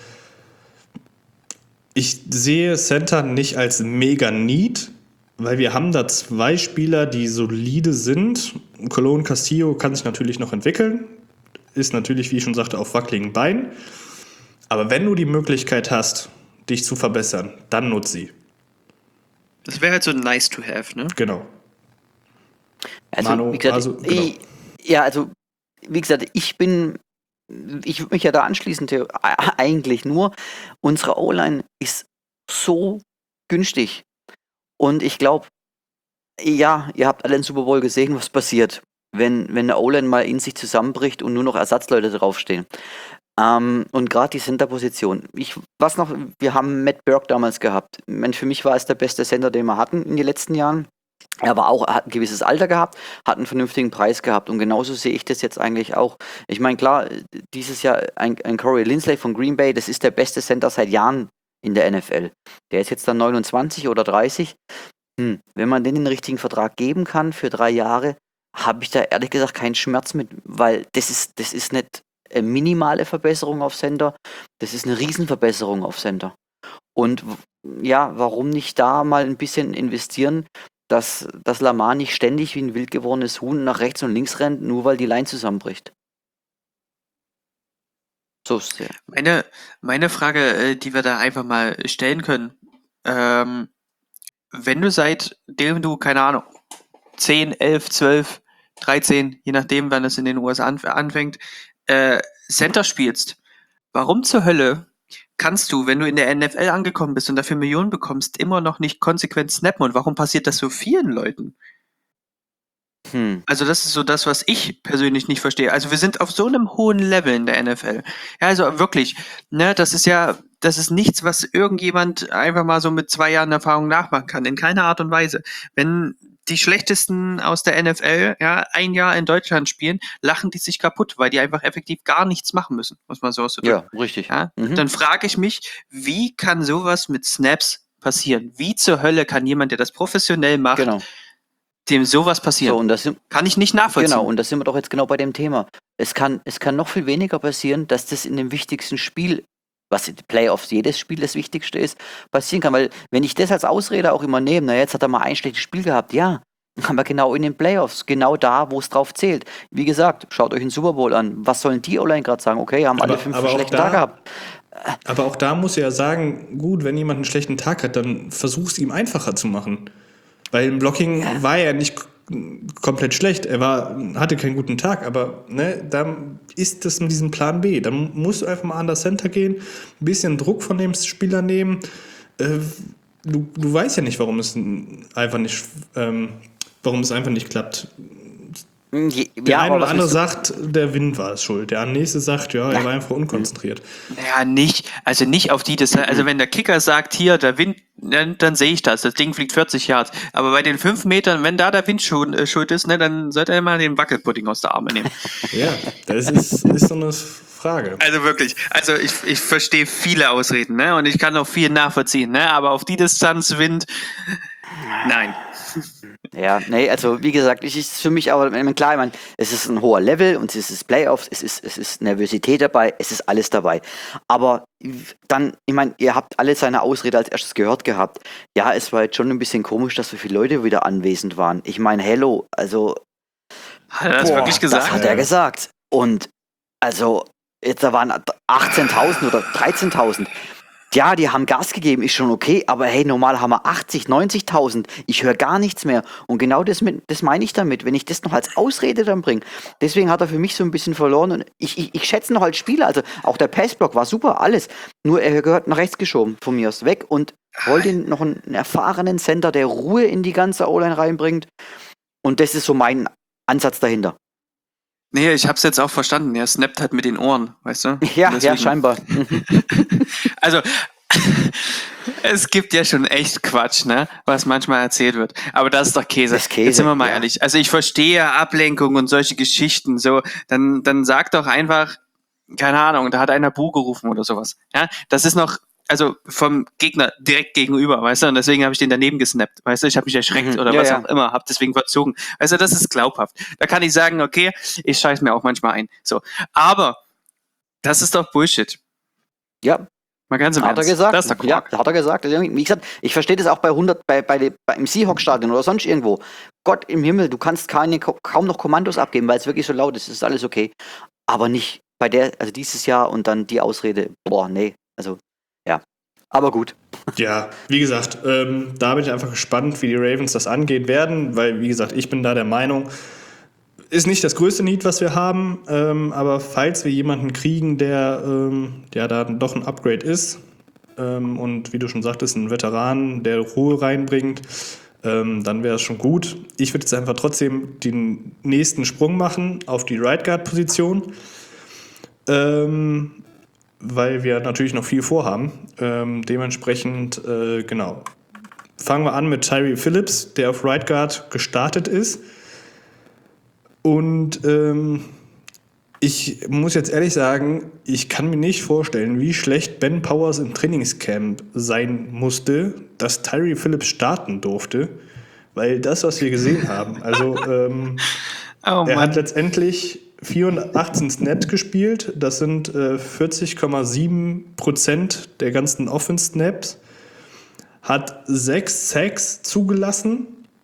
ich sehe Center nicht als mega Need, weil wir haben da zwei Spieler, die solide sind. Colon Castillo kann sich natürlich noch entwickeln, ist natürlich, wie ich schon sagte, auf wackeligen Beinen. Aber wenn du die Möglichkeit hast, dich zu verbessern, dann nutz sie. Das wäre halt so nice to have, ne? Genau. Also, Manu, wie gesagt, also, genau. ich, ja, also, wie gesagt, ich bin, ich würde mich ja da anschließen, Theo, eigentlich nur, unsere O-Line ist so günstig. Und ich glaube, ja, ihr habt alle den Super Bowl gesehen, was passiert, wenn, wenn eine O-Line mal in sich zusammenbricht und nur noch Ersatzleute draufstehen. Ähm, und gerade die Center-Position. Ich, was noch, wir haben Matt Burke damals gehabt. Ich meine, für mich war es der beste Center, den wir hatten in den letzten Jahren. Er war auch, er hat ein gewisses Alter gehabt, hat einen vernünftigen Preis gehabt und genauso sehe ich das jetzt eigentlich auch. Ich meine, klar, dieses Jahr ein, ein Corey Linsley von Green Bay, das ist der beste Center seit Jahren in der N F L. Der ist jetzt dann neunundzwanzig oder dreißig. Hm, wenn man denen den richtigen Vertrag geben kann für drei Jahre, habe ich da ehrlich gesagt keinen Schmerz mit, weil das ist, das ist nicht eine minimale Verbesserung auf Center, das ist eine Riesenverbesserung auf Center. Und ja, warum nicht da mal ein bisschen investieren, dass, dass Lamar nicht ständig wie ein wild gewordenes Huhn nach rechts und links rennt, nur weil die Line zusammenbricht. So ist es. Meine, meine Frage, äh, die wir da einfach mal stellen können, ähm, wenn du seitdem du, keine Ahnung, zehn, elf, zwölf, dreizehn, je nachdem, wann es in den U S A anf- anfängt, äh, Center spielst, warum zur Hölle kannst du, wenn du in der N F L angekommen bist und dafür Millionen bekommst, immer noch nicht konsequent snappen? Und warum passiert das so vielen Leuten? Hm. Also das ist so das, was ich persönlich nicht verstehe. Also wir sind auf so einem hohen Level in der N F L. Ja, also wirklich, ne, das ist ja, das ist nichts, was irgendjemand einfach mal so mit zwei Jahren Erfahrung nachmachen kann. In keiner Art und Weise. Wenn die Schlechtesten aus der N F L, ja, ein Jahr in Deutschland spielen, lachen die sich kaputt, weil die einfach effektiv gar nichts machen müssen, muss man so auszudrücken. Ja, richtig. Ja? Mhm. Dann frage ich mich, wie kann sowas mit Snaps passieren? Wie zur Hölle kann jemand, der das professionell macht, Genau. dem sowas passieren? So, und das sind, Kann ich nicht nachvollziehen. genau, und da sind wir doch jetzt genau bei dem Thema. Es kann, es kann noch viel weniger passieren, dass das in dem wichtigsten Spiel, was in den Playoffs jedes Spiel das Wichtigste ist, passieren kann. Weil wenn ich das als Ausrede auch immer nehme, na jetzt hat er mal ein schlechtes Spiel gehabt, ja, aber genau in den Playoffs, genau da, wo es drauf zählt. Wie gesagt, schaut euch den Super Bowl an. Was sollen die O-Line gerade sagen? Okay, haben Aber- alle fünf aber auch schlechte da- Tage gehabt. Aber auch da muss er ja sagen, gut, wenn jemand einen schlechten Tag hat, dann versuch es ihm einfacher zu machen. Weil im Blocking war er nicht k- komplett schlecht. Er war, hatte keinen guten Tag, aber ne, dann ist das mit diesem Plan B. Dann musst du einfach mal an das Center gehen, ein bisschen Druck von dem Spieler nehmen. Äh, du, du weißt ja nicht, warum es n- einfach nicht, ähm, warum es einfach nicht klappt. Je- Der Ja, eine aber oder was andere willst du- sagt, der Wind war es schuld. Der nächste sagt, ja, er war einfach unkonzentriert. Ja, nicht, also nicht auf die Distanz. Also wenn der Kicker sagt, hier, der Wind, dann, dann sehe ich das. Das Ding fliegt vierzig Yards. Aber bei den fünf Metern, wenn da der Wind schuld, äh, schuld ist, ne, dann sollte er mal den Wackelpudding aus der Arme nehmen. Ja, das ist, ist so eine Frage. Also wirklich, also ich, ich verstehe viele Ausreden, ne, und ich kann auch viel nachvollziehen, ne, aber auf die Distanz Wind, nein. Ja, nee, also wie gesagt, es ist für mich aber, ich meine, klar, ich meine, es ist ein hoher Level und es ist Playoffs, es ist, es ist Nervosität dabei, es ist alles dabei. Aber dann, ich meine, ihr habt alle seine Ausrede als erstes gehört gehabt. Ja, es war jetzt schon ein bisschen komisch, dass so viele Leute wieder anwesend waren. Ich meine, hello, also Hat er das boah, wirklich gesagt? das hat er gesagt. Und also, jetzt da waren achtzehntausend oder dreizehntausend. Ja, die haben Gas gegeben, ist schon okay, aber hey, normal haben wir achtzig, neunzigtausend. Ich höre gar nichts mehr. Und genau das, mit, das meine ich damit, wenn ich das noch als Ausrede dann bringe. Deswegen hat er für mich so ein bisschen verloren. Und ich, ich, ich schätze ihn noch als Spieler. Also auch der Passblock war super, alles. Nur er gehört nach rechts geschoben von mir aus weg und wollte noch einen erfahrenen Center, der Ruhe in die ganze O-Line reinbringt. Und das ist so mein Ansatz dahinter. Nee, ich hab's jetzt auch verstanden. Er snappt halt mit den Ohren, weißt du? Ja, Deswegen. ja, scheinbar. Also, es gibt ja schon echt Quatsch, ne, was manchmal erzählt wird. Aber das ist doch Käse. Das ist Käse, Jetzt sind wir mal ja. ehrlich. Also ich verstehe Ablenkung und solche Geschichten. So, dann, dann sag doch einfach, keine Ahnung, da hat einer Bu gerufen oder sowas. Ja, das ist noch, also vom Gegner direkt gegenüber, weißt du? Und deswegen habe ich den daneben gesnappt, weißt du? Ich habe mich erschreckt Mhm. oder Ja, was ja. auch immer, habe deswegen verzogen. Also das ist glaubhaft. Da kann ich sagen, okay, ich scheiß mir auch manchmal ein. So, aber das ist doch Bullshit. Ja, Mal ganz im hat er Ernst. gesagt. Das ist doch Ja, Quark. hat er gesagt. Also, wie gesagt, ich verstehe das auch bei hundert, bei, bei, de- bei im Seahawks-Stadion oder sonst irgendwo. Gott im Himmel, du kannst keine, kaum noch Kommandos abgeben, weil es wirklich so laut ist. Das ist alles okay. Aber nicht bei der, also dieses Jahr und dann die Ausrede, boah, nee. Also, ja. Aber gut. Ja, wie gesagt, ähm, da bin ich einfach gespannt, wie die Ravens das angehen werden, weil, wie gesagt, ich bin da der Meinung, ist nicht das größte Need, was wir haben, ähm, aber falls wir jemanden kriegen, der ähm, ja da doch ein Upgrade ist ähm, und wie du schon sagtest, ein Veteran, der Ruhe reinbringt, ähm, dann wäre es schon gut. Ich würde jetzt einfach trotzdem den nächsten Sprung machen auf die Right Guard Position, ähm, weil wir natürlich noch viel vorhaben. Ähm, dementsprechend, äh, genau. Fangen wir an mit Tyree Phillips, der auf Right Guard gestartet ist. Und ähm, ich muss jetzt ehrlich sagen, ich kann mir nicht vorstellen, wie schlecht Ben Powers im Trainingscamp sein musste, dass Tyree Phillips starten durfte. Weil das, was wir gesehen haben, also ähm, Oh er Mann. hat letztendlich vierundachtzig Snaps gespielt. Das sind äh, vierzig Komma sieben Prozent der ganzen Offense-Snaps. Hat sechs Sacks zugelassen.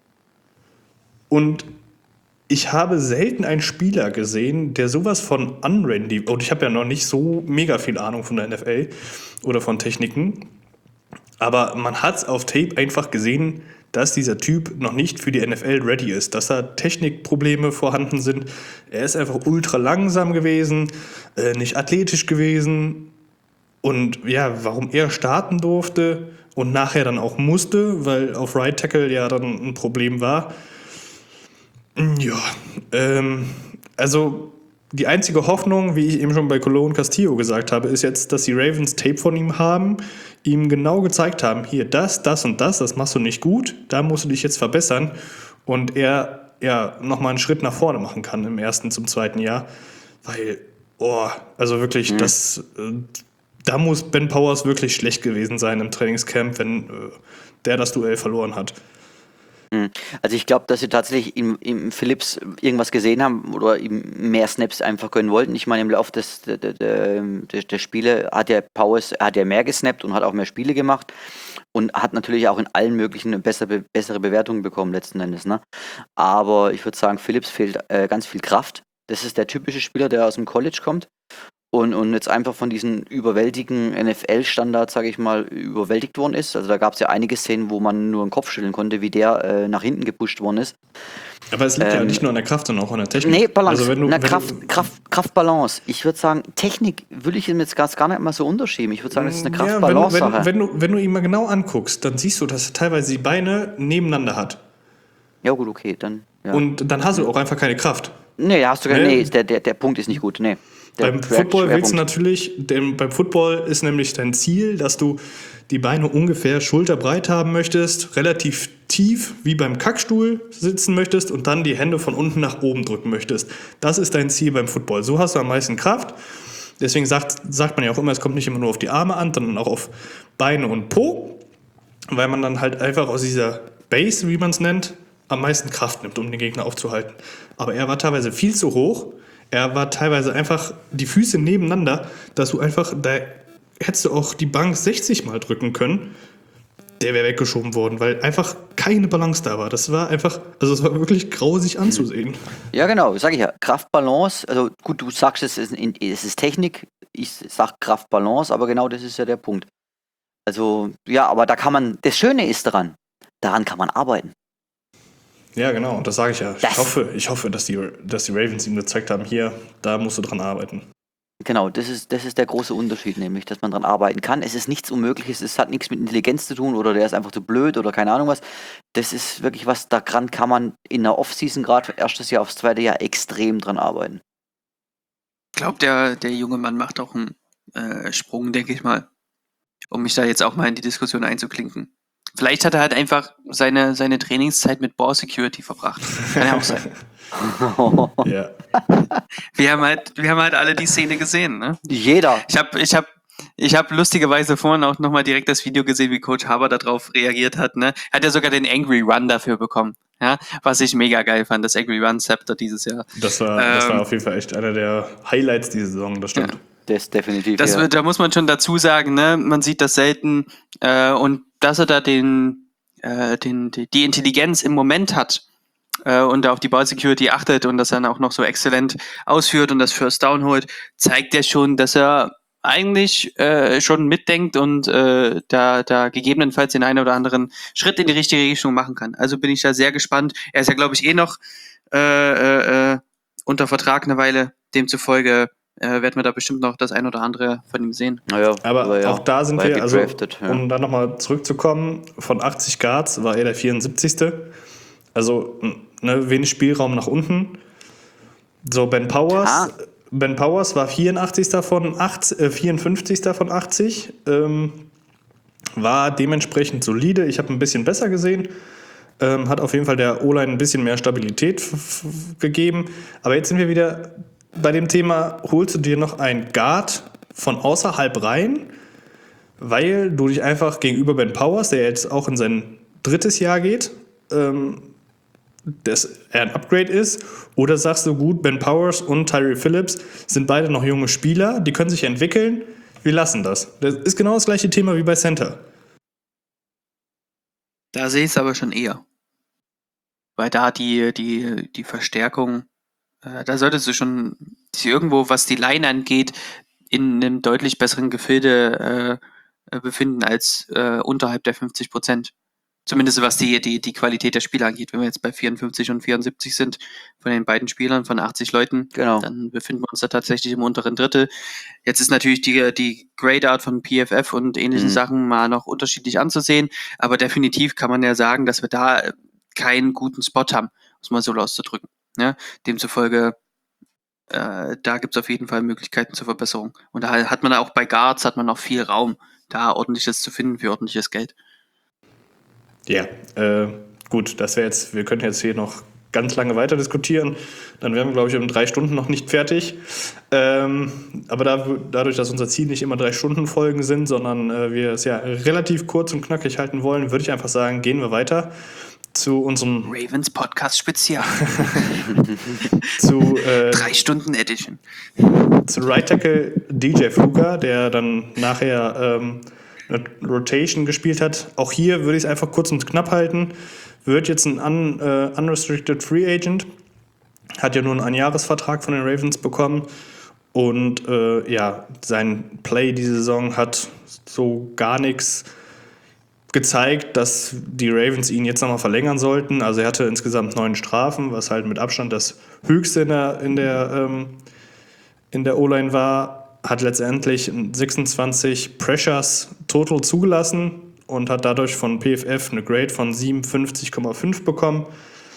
Und ich habe selten einen Spieler gesehen, der sowas von unrandy, und ich habe ja noch nicht so mega viel Ahnung von der N F L oder von Techniken, Aber man hat es auf Tape einfach gesehen, dass dieser Typ noch nicht für die N F L ready ist, dass da Technikprobleme vorhanden sind. Er ist einfach ultra langsam gewesen, äh, nicht athletisch gewesen. Und ja, warum er starten durfte und nachher dann auch musste, weil auf Right Tackle ja dann ein Problem war. Ja, ähm, also die einzige Hoffnung, wie ich eben schon bei Colon Castillo gesagt habe, ist jetzt, dass die Ravens Tape von ihm haben, ihm genau gezeigt haben, hier das, das und das, das machst du nicht gut, da musst du dich jetzt verbessern und er ja nochmal einen Schritt nach vorne machen kann im ersten zum zweiten Jahr, weil, oh, also wirklich, mhm. das, äh, da muss Ben Powers wirklich schlecht gewesen sein im Trainingscamp, wenn äh, der das Duell verloren hat. Also ich glaube, dass sie tatsächlich im, im Phillips irgendwas gesehen haben oder ihm mehr Snaps einfach gönnen wollten. Ich meine, im Laufe des, der, der, der, der Spiele hat der Powers hat ja mehr gesnappt und hat auch mehr Spiele gemacht und hat natürlich auch in allen möglichen eine bessere, bessere Bewertungen bekommen letzten Endes. Ne? Aber ich würde sagen, Phillips fehlt äh, ganz viel Kraft. Das ist der typische Spieler, der aus dem College kommt. Und, und jetzt einfach von diesen überwältigen N F L-Standards, sage ich mal, überwältigt worden ist. Also da gab es ja einige Szenen, wo man nur den Kopf schütteln konnte, wie der äh, nach hinten gepusht worden ist. Aber es liegt ähm, ja nicht nur an der Kraft, sondern auch an der Technik. Nee, Balance. Also wenn du, Na, wenn Kraft, du, Kraft, Kraft-Balance. Ich würde sagen, Technik würde ich ihm jetzt gar, gar nicht mal so unterschieben. Ich würde sagen, das ist eine Kraft-Balance-Sache. Ja, wenn, wenn, wenn, du, wenn du ihn mal genau anguckst, dann siehst du, dass er teilweise die Beine nebeneinander hat. Ja gut, okay. Dann, ja. Und dann hast du auch einfach keine Kraft. Nee, hast du gar, nee, nee der, der, der Punkt ist nicht gut. Nee. Der beim Football willst du natürlich, denn beim Football ist nämlich dein Ziel, dass du die Beine ungefähr schulterbreit haben möchtest, relativ tief wie beim Kackstuhl sitzen möchtest und dann die Hände von unten nach oben drücken möchtest. Das ist dein Ziel beim Football. So hast du am meisten Kraft. Deswegen sagt, sagt man ja auch immer, es kommt nicht immer nur auf die Arme an, sondern auch auf Beine und Po, weil man dann halt einfach aus dieser Base, wie man es nennt, am meisten Kraft nimmt, um den Gegner aufzuhalten. Aber er war teilweise viel zu hoch. Er war teilweise einfach die Füße nebeneinander, dass du einfach, da hättest du auch die Bank sechzig Mal drücken können, der wäre weggeschoben worden, weil einfach keine Balance da war. Das war einfach, also es war wirklich grausig anzusehen. Ja genau, sag ich ja, Kraftbalance, also gut, du sagst, es ist, es ist Technik, ich sag Kraftbalance, aber genau das ist ja der Punkt. Also ja, aber da kann man, das Schöne ist daran, daran kann man arbeiten. Ja, genau, das sage ich ja. Das ich hoffe, ich hoffe dass, die, dass die Ravens ihm gezeigt haben, hier, da musst du dran arbeiten. Genau, das ist, das ist der große Unterschied, nämlich, dass man dran arbeiten kann. Es ist nichts Unmögliches, es hat nichts mit Intelligenz zu tun oder der ist einfach zu blöd oder keine Ahnung was. Das ist wirklich was, daran kann man in der Offseason gerade erstes Jahr aufs zweite Jahr extrem dran arbeiten. Ich glaube, der, der junge Mann macht auch einen äh, Sprung, denke ich mal, um mich da jetzt auch mal in die Diskussion einzuklinken. Vielleicht hat er halt einfach seine, seine Trainingszeit mit Ball Security verbracht. Kann ja auch sein. Ja. Wir haben halt, wir haben halt alle die Szene gesehen, ne? Jeder. Ich habe ich hab, ich hab lustigerweise vorhin auch nochmal direkt das Video gesehen, wie Coach Haber darauf reagiert hat, ne? Hat ja sogar den Angry Run dafür bekommen, ja? Was ich mega geil fand, das Angry Run Scepter dieses Jahr. Das war, ähm, das war auf jeden Fall echt einer der Highlights dieser Saison, das stimmt. Ja. Das definitiv, das, ja. Da muss man schon dazu sagen, ne? Man sieht das selten äh, und dass er da den, äh, den, die, die Intelligenz im Moment hat äh, und auf die Ball Security achtet und das dann auch noch so exzellent ausführt und das First Down holt, zeigt ja schon, dass er eigentlich äh, schon mitdenkt und äh, da, da gegebenenfalls den einen oder anderen Schritt in die richtige Richtung machen kann. Also bin ich da sehr gespannt. Er ist ja, glaube ich, eh noch äh, äh, unter Vertrag eine Weile, demzufolge Äh, werden wir da bestimmt noch das ein oder andere von ihm sehen. Naja, aber aber ja, auch da sind wir, also gedraftet, ja. Um dann nochmal zurückzukommen, von achtzig Guards war er der vierundsiebzigste Also ne, wenig Spielraum nach unten. So, Ben Powers, ah. Ben Powers war vierundachtzigster von achtzig, äh, vierundfünfzigster von achtzig Ähm, war dementsprechend solide. Ich habe ein bisschen besser gesehen. Ähm, hat auf jeden Fall der O-Line ein bisschen mehr Stabilität f- f- gegeben. Aber jetzt sind wir wieder bei dem Thema, holst du dir noch einen Guard von außerhalb rein, weil du dich einfach gegenüber Ben Powers, der jetzt auch in sein drittes Jahr geht, ähm, dass er ein Upgrade ist, oder sagst du, gut, Ben Powers und Tyree Phillips sind beide noch junge Spieler, die können sich entwickeln, wir lassen das. Das ist genau das gleiche Thema wie bei Center. Da sehe ich es aber schon eher. Weil da die, die, die Verstärkung, da solltest du schon irgendwo, was die Line angeht, in einem deutlich besseren Gefilde äh, äh, befinden als äh, unterhalb der fünfzig Prozent. Zumindest was die, die, die Qualität der Spieler angeht. Wenn wir jetzt bei vierundfünfzig und vierundsiebzig sind von den beiden Spielern, von achtzig Leuten, Genau. dann befinden wir uns da tatsächlich im unteren Drittel. Jetzt ist natürlich die, die Grade Art von P F F und ähnlichen Mhm. Sachen mal noch unterschiedlich anzusehen, aber definitiv kann man ja sagen, dass wir da äh, keinen guten Spot haben, um es mal so auszudrücken. Ne? Demzufolge, äh, da gibt es auf jeden Fall Möglichkeiten zur Verbesserung. Und da hat man auch bei Guards hat man auch viel Raum, da ordentliches zu finden für ordentliches Geld. Ja, äh, gut, das wäre jetzt, wir könnten jetzt hier noch ganz lange weiter diskutieren. Dann wären wir, glaube ich, um drei Stunden noch nicht fertig. Ähm, aber da, dadurch, dass unser Ziel nicht immer drei Stunden Folgen sind, sondern äh, wir es ja relativ kurz und knackig halten wollen, würde ich einfach sagen, gehen wir weiter zu unserem Ravens Podcast Spezial. zu, äh, Drei Stunden Edition. zu Right Tackle D J Fluker, der dann nachher ähm, eine Rotation gespielt hat. Auch hier würde ich es einfach kurz und knapp halten. Wird jetzt ein un, äh, Unrestricted Free Agent. Hat ja nur einen Einjahresvertrag von den Ravens bekommen. Und äh, ja, sein Play diese Saison hat so gar nichts gezeigt, dass die Ravens ihn jetzt nochmal verlängern sollten. Also er hatte insgesamt neun Strafen, was halt mit Abstand das höchste in der, in der, ähm, in der O-Line war. Hat letztendlich sechsundzwanzig Pressures total zugelassen und hat dadurch von P F F eine Grade von siebenundfünfzig Komma fünf bekommen.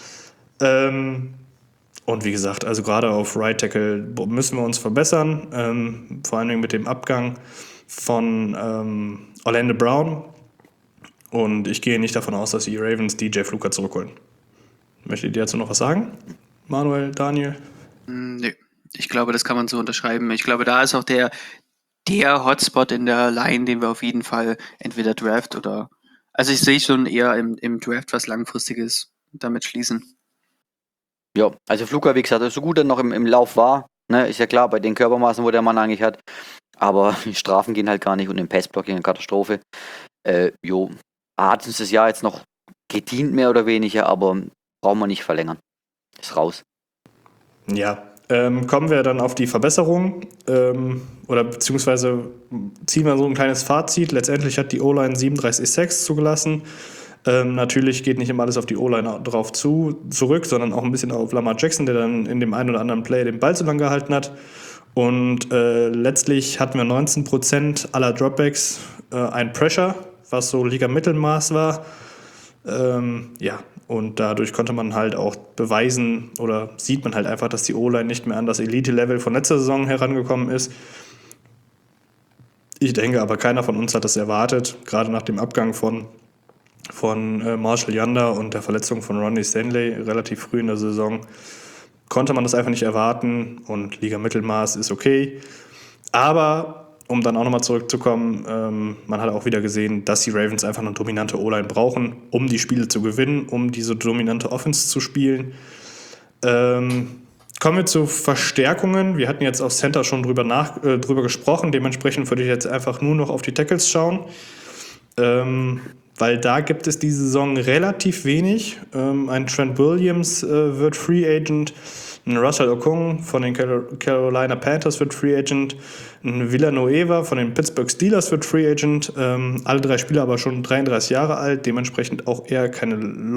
Ähm, und wie gesagt, also gerade auf Right Tackle müssen wir uns verbessern, ähm, vor allen Dingen mit dem Abgang von ähm, Orlando Brown. Und ich gehe nicht davon aus, dass die Ravens D J Fluker zurückholen. Möchtet ihr dazu noch was sagen? Manuel, Daniel? Mm, Nö. Ich glaube, das kann man so unterschreiben. Ich glaube, da ist auch der, der Hotspot in der Line, den wir auf jeden Fall entweder Draft oder. Also ich sehe schon eher im, im Draft was Langfristiges damit schließen. Ja, also Fluker, wie gesagt, so gut er noch im, im Lauf war, ne, ist ja klar, bei den Körpermaßen, wo der Mann eigentlich hat. Aber die Strafen gehen halt gar nicht und im Passblocking eine Katastrophe. Äh, jo, hat uns das Jahr jetzt noch gedient, mehr oder weniger, aber brauchen wir nicht verlängern. Ist raus. Ja, ähm, kommen wir dann auf die Verbesserung ähm, oder beziehungsweise ziehen wir so ein kleines Fazit. Letztendlich hat die O-Line siebenunddreißig Sacks zugelassen. Ähm, natürlich geht nicht immer alles auf die O-Line drauf zu, zurück, sondern auch ein bisschen auf Lamar Jackson, der dann in dem einen oder anderen Play den Ball zu lang gehalten hat. Und äh, letztlich hatten wir neunzehn Prozent aller Dropbacks äh, ein Pressure, was so Liga-Mittelmaß war. Ähm, ja, und dadurch konnte man halt auch beweisen oder sieht man halt einfach, dass die O-Line nicht mehr an das Elite-Level von letzter Saison herangekommen ist. Ich denke aber, keiner von uns hat das erwartet, gerade nach dem Abgang von, von äh, Marshall Yanda und der Verletzung von Ronnie Stanley relativ früh in der Saison. Konnte man das einfach nicht erwarten und Liga-Mittelmaß ist okay. Aber um dann auch nochmal zurückzukommen, ähm, man hat auch wieder gesehen, dass die Ravens einfach eine dominante O-Line brauchen, um die Spiele zu gewinnen, um diese dominante Offense zu spielen. Ähm, kommen wir zu Verstärkungen. Wir hatten jetzt auf Center schon drüber, nach, äh, drüber gesprochen, dementsprechend würde ich jetzt einfach nur noch auf die Tackles schauen, ähm, weil da gibt es diese Saison relativ wenig. Ähm, ein Trent Williams äh, wird Free Agent, ein Russell Okung von den Carolina Panthers wird Free Agent, ein Villanueva von den Pittsburgh Steelers wird Free Agent. Ähm, alle drei Spieler aber schon dreiunddreißig Jahre alt, dementsprechend auch eher keine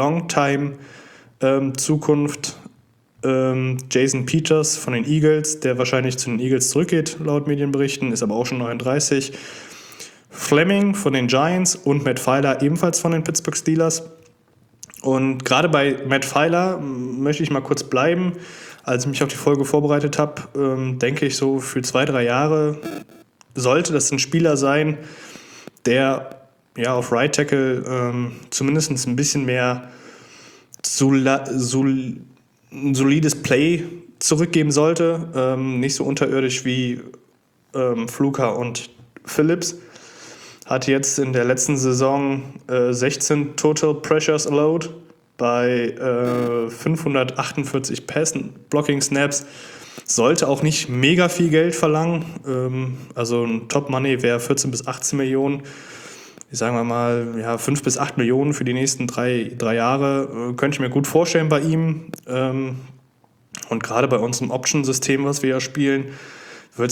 Long-Time-Zukunft. Ähm, Jason Peters von den Eagles, der wahrscheinlich zu den Eagles zurückgeht, laut Medienberichten, ist aber auch schon neununddreißig. Fleming von den Giants und Matt Feiler ebenfalls von den Pittsburgh Steelers. Und gerade bei Matt Feiler möchte ich mal kurz bleiben. Als ich mich auf die Folge vorbereitet habe, ähm, denke ich so für zwei, drei Jahre sollte das ein Spieler sein, der ja auf Right Tackle ähm, zumindest ein bisschen mehr sol- sol- ein solides Play zurückgeben sollte. Ähm, nicht so unterirdisch wie ähm, Fluker und Phillips. Hat jetzt in der letzten Saison äh, sechzehn Total Pressures allowed bei äh, fünfhundertachtundvierzig Pass-Blocking-Snaps. Sollte auch nicht mega viel Geld verlangen. Ähm, also ein Top-Money wäre vierzehn bis achtzehn Millionen. Ich sage mal, ja, fünf bis acht Millionen für die nächsten drei, drei Jahre. Äh, könnte ich mir gut vorstellen bei ihm. Ähm, und gerade bei unserem Option-System, was wir ja spielen, wird es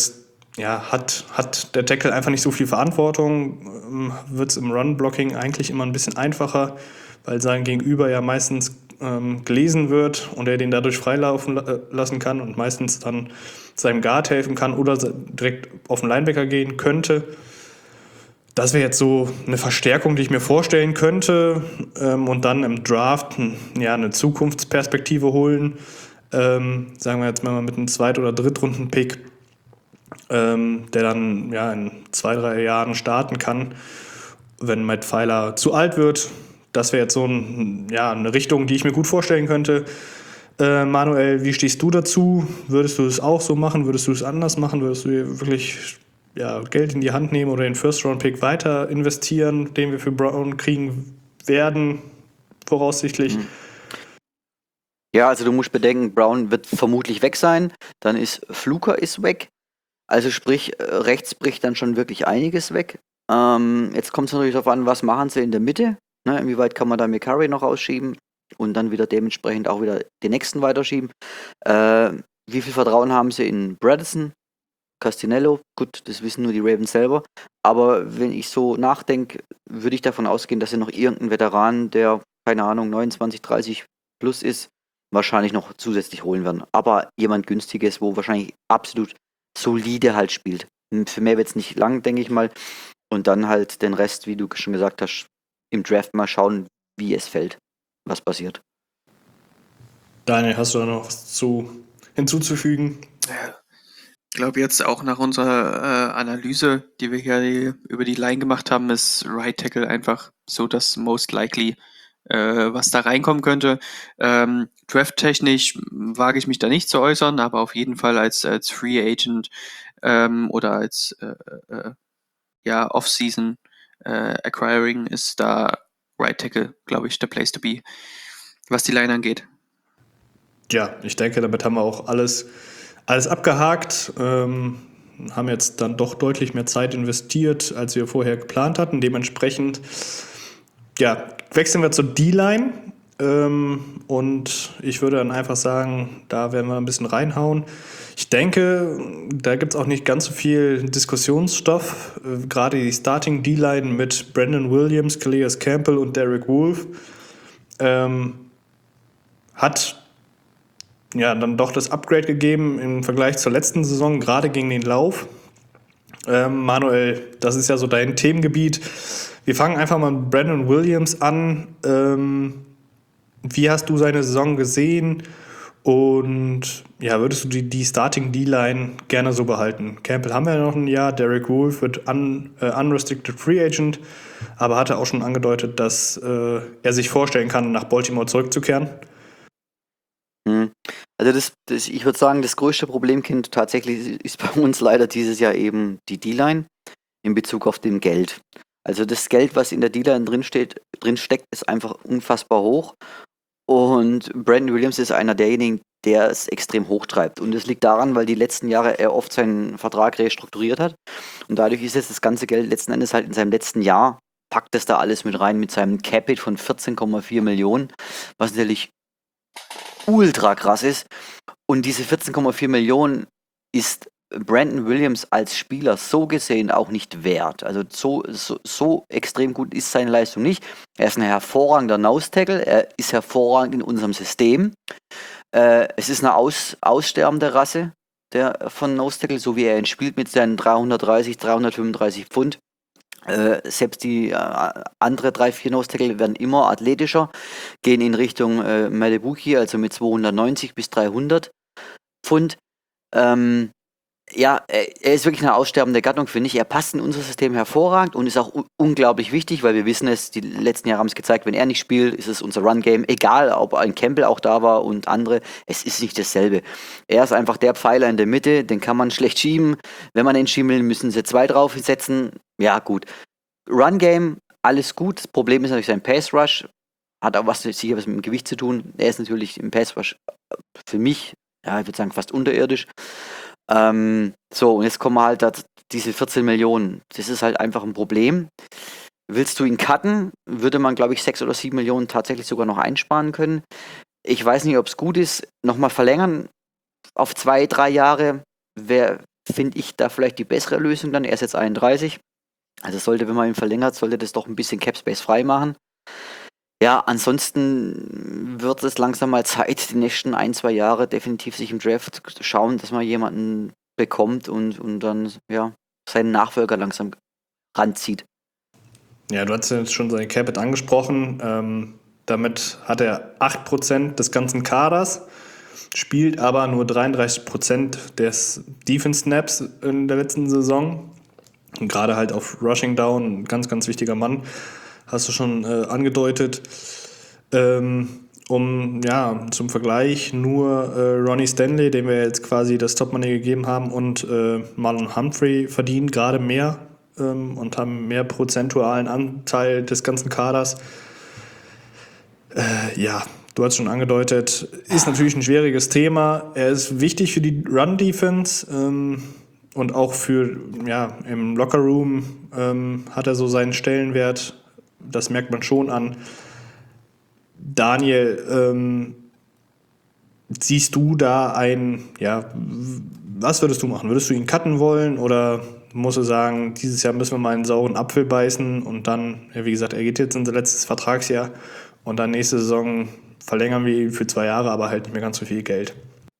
ja, hat, hat der Tackle einfach nicht so viel Verantwortung, ähm, wird es im Run-Blocking eigentlich immer ein bisschen einfacher, weil sein Gegenüber ja meistens ähm, gelesen wird und er den dadurch freilaufen la- lassen kann und meistens dann seinem Guard helfen kann oder se- direkt auf den Linebacker gehen könnte. Das wäre jetzt so eine Verstärkung, die ich mir vorstellen könnte, ähm, und dann im Draft hm, ja, eine Zukunftsperspektive holen. Ähm, sagen wir jetzt mal mit einem Zweit- oder Drittrunden-Pick, ähm, der dann ja in zwei, drei Jahren starten kann, wenn Matt Feiler zu alt wird. Das wäre jetzt so ein, ja, eine Richtung, die ich mir gut vorstellen könnte. Äh, Manuel, wie stehst du dazu? Würdest du es auch so machen? Würdest du es anders machen? Würdest du wirklich ja, Geld in die Hand nehmen oder den First-Round-Pick weiter investieren, den wir für Brown kriegen werden, voraussichtlich? Mhm. Ja, also du musst bedenken, Brown wird vermutlich weg sein. Dann ist Fluker ist weg. Also sprich, äh, rechts bricht dann schon wirklich einiges weg. Ähm, jetzt kommt es natürlich darauf an, was machen sie in der Mitte. Ne? Inwieweit kann man da McCurry noch ausschieben und dann wieder dementsprechend auch wieder den nächsten weiterschieben. Äh, wie viel Vertrauen haben sie in Bradison, Castinello? Gut, das wissen nur die Ravens selber. Aber wenn ich so nachdenke, würde ich davon ausgehen, dass sie noch irgendeinen Veteran, der, keine Ahnung, neunundzwanzig, dreißig plus ist, wahrscheinlich noch zusätzlich holen werden. Aber jemand Günstiges, wo wahrscheinlich absolut solide halt spielt. Und für mehr wird es nicht lang, denke ich mal. Und dann halt den Rest, wie du schon gesagt hast, im Draft mal schauen, wie es fällt, was passiert. Daniel, hast du da noch was zu, hinzuzufügen? Ich glaube jetzt auch nach unserer äh, Analyse, die wir hier die, über die Line gemacht haben, ist Right Tackle einfach so das most likely, äh, was da reinkommen könnte. Ähm, Draft-technisch wage ich mich da nicht zu äußern, aber auf jeden Fall als, als Free Agent ähm, oder als äh, äh, ja, Off-Season äh, Acquiring ist da Right Tackle, glaube ich, der Place to be, was die Line angeht. Ja, ich denke, damit haben wir auch alles, alles abgehakt. Ähm, haben jetzt dann doch deutlich mehr Zeit investiert, als wir vorher geplant hatten. Dementsprechend, ja, wechseln wir zur D-Line. Ähm, und ich würde dann einfach sagen, da werden wir ein bisschen reinhauen. Ich denke, da gibt es auch nicht ganz so viel Diskussionsstoff. Äh, gerade die Starting D-Line mit Brandon Williams, Calais Campbell und Derek Wolfe ähm, hat ja, dann doch das Upgrade gegeben im Vergleich zur letzten Saison, gerade gegen den Lauf. Ähm, Manuel, das ist ja so dein Themengebiet. Wir fangen einfach mal mit Brandon Williams an. Ähm, wie hast du seine Saison gesehen? Und ja, würdest du die, die Starting D-Line gerne so behalten? Campbell haben wir ja noch ein Jahr, Derek Wolfe wird un, äh, Unrestricted Free Agent, aber hatte auch schon angedeutet, dass äh, er sich vorstellen kann, nach Baltimore zurückzukehren. Also das, das, ich würde sagen, das größte Problemkind tatsächlich ist bei uns leider dieses Jahr eben die D-Line in Bezug auf dem Geld. Also das Geld, was in der D-Line drin steht, drin steckt, ist einfach unfassbar hoch. Und Brandon Williams ist einer derjenigen, der es extrem hoch treibt. Und das liegt daran, weil die letzten Jahre er oft seinen Vertrag restrukturiert hat. Und dadurch ist jetzt das ganze Geld letzten Endes halt in seinem letzten Jahr, packt es da alles mit rein mit seinem Capit von vierzehn Komma vier Millionen, was natürlich ultra krass ist. Und diese vierzehn Komma vier Millionen ist Brandon Williams als Spieler so gesehen auch nicht wert. Also so, so, so extrem gut ist seine Leistung nicht. Er ist ein hervorragender Nose-Tackle, er ist hervorragend in unserem System. Äh, es ist eine aus, aussterbende Rasse der, von Nose-Tackle, so wie er ihn spielt mit seinen dreihundertdreißig, dreihundertfünfunddreißig Pfund. Äh, selbst die äh, andere drei, vier Nose-Tackle werden immer athletischer, gehen in Richtung äh, Madebuki, also mit zweihundertneunzig bis dreihundert Pfund. Ähm, ja, er, er ist wirklich eine aussterbende Gattung, finde ich. Er passt in unser System hervorragend und ist auch u- unglaublich wichtig, weil wir wissen es, die letzten Jahre haben es gezeigt, wenn er nicht spielt, ist es unser Run-Game. Egal, ob ein Campbell auch da war und andere, es ist nicht dasselbe. Er ist einfach der Pfeiler in der Mitte, den kann man schlecht schieben. Wenn man ihn schieben will, müssen sie zwei draufsetzen. Ja, gut. Run-Game, alles gut. Das Problem ist natürlich sein Pass-Rush. Hat auch was, sicher was mit dem Gewicht zu tun. Er ist natürlich im Pass-Rush für mich, ja, ich würde sagen, fast unterirdisch. Ähm, so, und jetzt kommen halt da diese vierzehn Millionen. Das ist halt einfach ein Problem. Willst du ihn cutten, würde man, glaube ich, sechs oder sieben Millionen tatsächlich sogar noch einsparen können. Ich weiß nicht, ob es gut ist. Nochmal verlängern auf zwei, drei Jahre wäre finde ich da vielleicht die bessere Lösung dann. Er ist jetzt einunddreißig. Also sollte, wenn man ihn verlängert, sollte das doch ein bisschen Capspace frei machen. Ja, ansonsten wird es langsam mal Zeit, die nächsten ein, zwei Jahre definitiv sich im Draft schauen, dass man jemanden bekommt und, und dann ja seinen Nachfolger langsam ranzieht. Ja, du hast ja jetzt schon seine Capit angesprochen. Ähm, damit hat er acht Prozent des ganzen Kaders, spielt aber nur dreiunddreißig Prozent des Defense-Snaps in der letzten Saison. Und gerade halt auf Rushing Down, ein ganz, ganz wichtiger Mann, hast du schon äh, angedeutet. Ähm, um, ja, zum Vergleich nur äh, Ronnie Stanley, dem wir jetzt quasi das Top-Money gegeben haben, und äh, Marlon Humphrey verdienen gerade mehr ähm, und haben mehr prozentualen Anteil des ganzen Kaders. Äh, ja, du hast schon angedeutet, ist natürlich ein schwieriges Thema. Er ist wichtig für die Run-Defense ähm, und auch für, ja, im Lockerroom ähm, hat er so seinen Stellenwert. Das merkt man schon an. Daniel, ähm, siehst du da ein, ja, was würdest du machen? Würdest du ihn cutten wollen oder musst du sagen, dieses Jahr müssen wir mal einen sauren Apfel beißen und dann, ja, wie gesagt, er geht jetzt in sein letztes Vertragsjahr und dann nächste Saison verlängern wir ihn für zwei Jahre, aber halt nicht mehr ganz so viel Geld.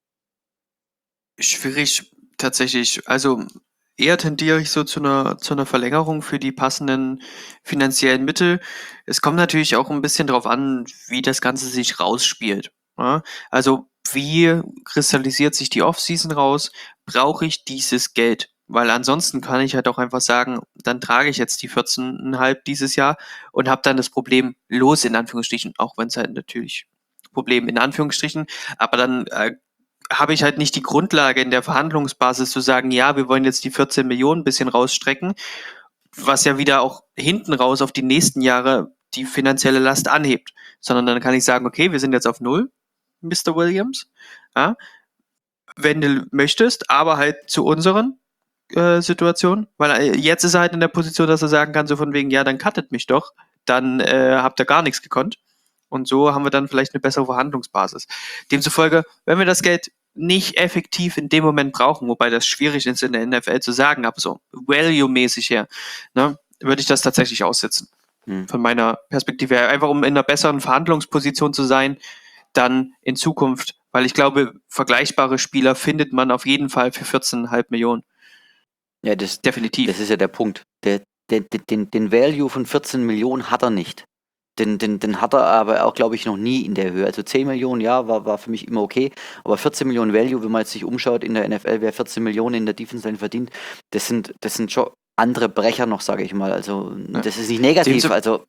Schwierig tatsächlich. Also eher tendiere ich so zu einer, zu einer Verlängerung für die passenden finanziellen Mittel. Es kommt natürlich auch ein bisschen drauf an, wie das Ganze sich rausspielt. Ja? Also wie kristallisiert sich die Offseason raus? Brauche ich dieses Geld? Weil ansonsten kann ich halt auch einfach sagen, dann trage ich jetzt die vierzehn Komma fünf dieses Jahr und habe dann das Problem los, in Anführungsstrichen, auch wenn es halt natürlich Problem in Anführungsstrichen, aber dann äh, habe ich halt nicht die Grundlage in der Verhandlungsbasis zu sagen, ja, wir wollen jetzt die vierzehn Millionen ein bisschen rausstrecken, was ja wieder auch hinten raus auf die nächsten Jahre die finanzielle Last anhebt, sondern dann kann ich sagen, okay, wir sind jetzt auf Null, Mister Williams, ja, wenn du möchtest, aber halt zu unseren äh, Situationen, weil äh, jetzt ist er halt in der Position, dass er sagen kann, so von wegen, ja, dann cuttet mich doch, dann äh, habt ihr gar nichts gekonnt. Und so haben wir dann vielleicht eine bessere Verhandlungsbasis. Demzufolge, wenn wir das Geld nicht effektiv in dem Moment brauchen, wobei das schwierig ist in der N F L zu sagen, aber so value-mäßig her, ne, würde ich das tatsächlich aussitzen. Hm. Von meiner Perspektive her. Einfach um in einer besseren Verhandlungsposition zu sein, dann in Zukunft. Weil ich glaube, vergleichbare Spieler findet man auf jeden Fall für vierzehn Komma fünf Millionen. Ja, das, definitiv. Das ist ja der Punkt. Der, der, den, den Value von vierzehn Millionen hat er nicht. Den, den, den hat er aber auch, glaube ich, noch nie in der Höhe. Also zehn Millionen, ja, war, war für mich immer okay. Aber vierzehn Millionen Value, wenn man jetzt sich umschaut in der N F L, wer vierzehn Millionen in der Defense Line verdient, das sind, das sind schon andere Brecher noch, sage ich mal. Also ja. Das ist nicht negativ. Demzu- also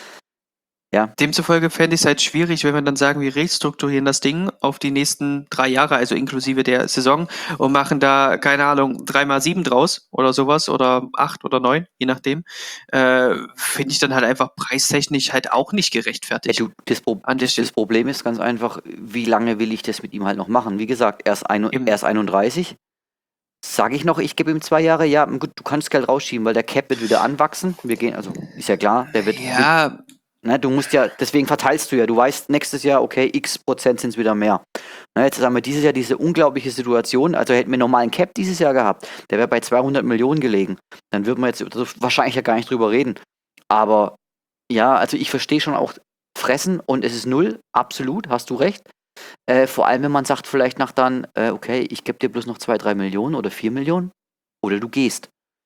ja. Demzufolge fände ich es halt schwierig, wenn wir dann sagen, wir restrukturieren das Ding auf die nächsten drei Jahre, also inklusive der Saison, und machen da, keine Ahnung, drei mal sieben draus oder sowas oder acht oder neun, je nachdem, äh, finde ich dann halt einfach preistechnisch halt auch nicht gerechtfertigt. Ja, du, das, Pro- das Problem ist ganz einfach, wie lange will ich das mit ihm halt noch machen? Wie gesagt, er ist, ein, er ist einunddreißig. Sage ich noch, ich gebe ihm zwei Jahre, ja, gut, du kannst Geld rausschieben, weil der Cap wird wieder anwachsen. Wir gehen, also ist ja klar, der wird. Ja. Wird, Ne, du musst ja, deswegen verteilst du ja, du weißt nächstes Jahr, okay, x Prozent sind es wieder mehr. Ne, jetzt haben wir dieses Jahr diese unglaubliche Situation, also hätten wir normalen Cap dieses Jahr gehabt, der wäre bei zweihundert Millionen gelegen. Dann würden wir jetzt also wahrscheinlich ja gar nicht drüber reden. Aber ja, also ich verstehe schon auch fressen und es ist null, absolut, hast du recht. Äh, vor allem, wenn man sagt vielleicht nach dann, äh, okay, ich gebe dir bloß noch zwei, drei Millionen oder vier Millionen oder du gehst.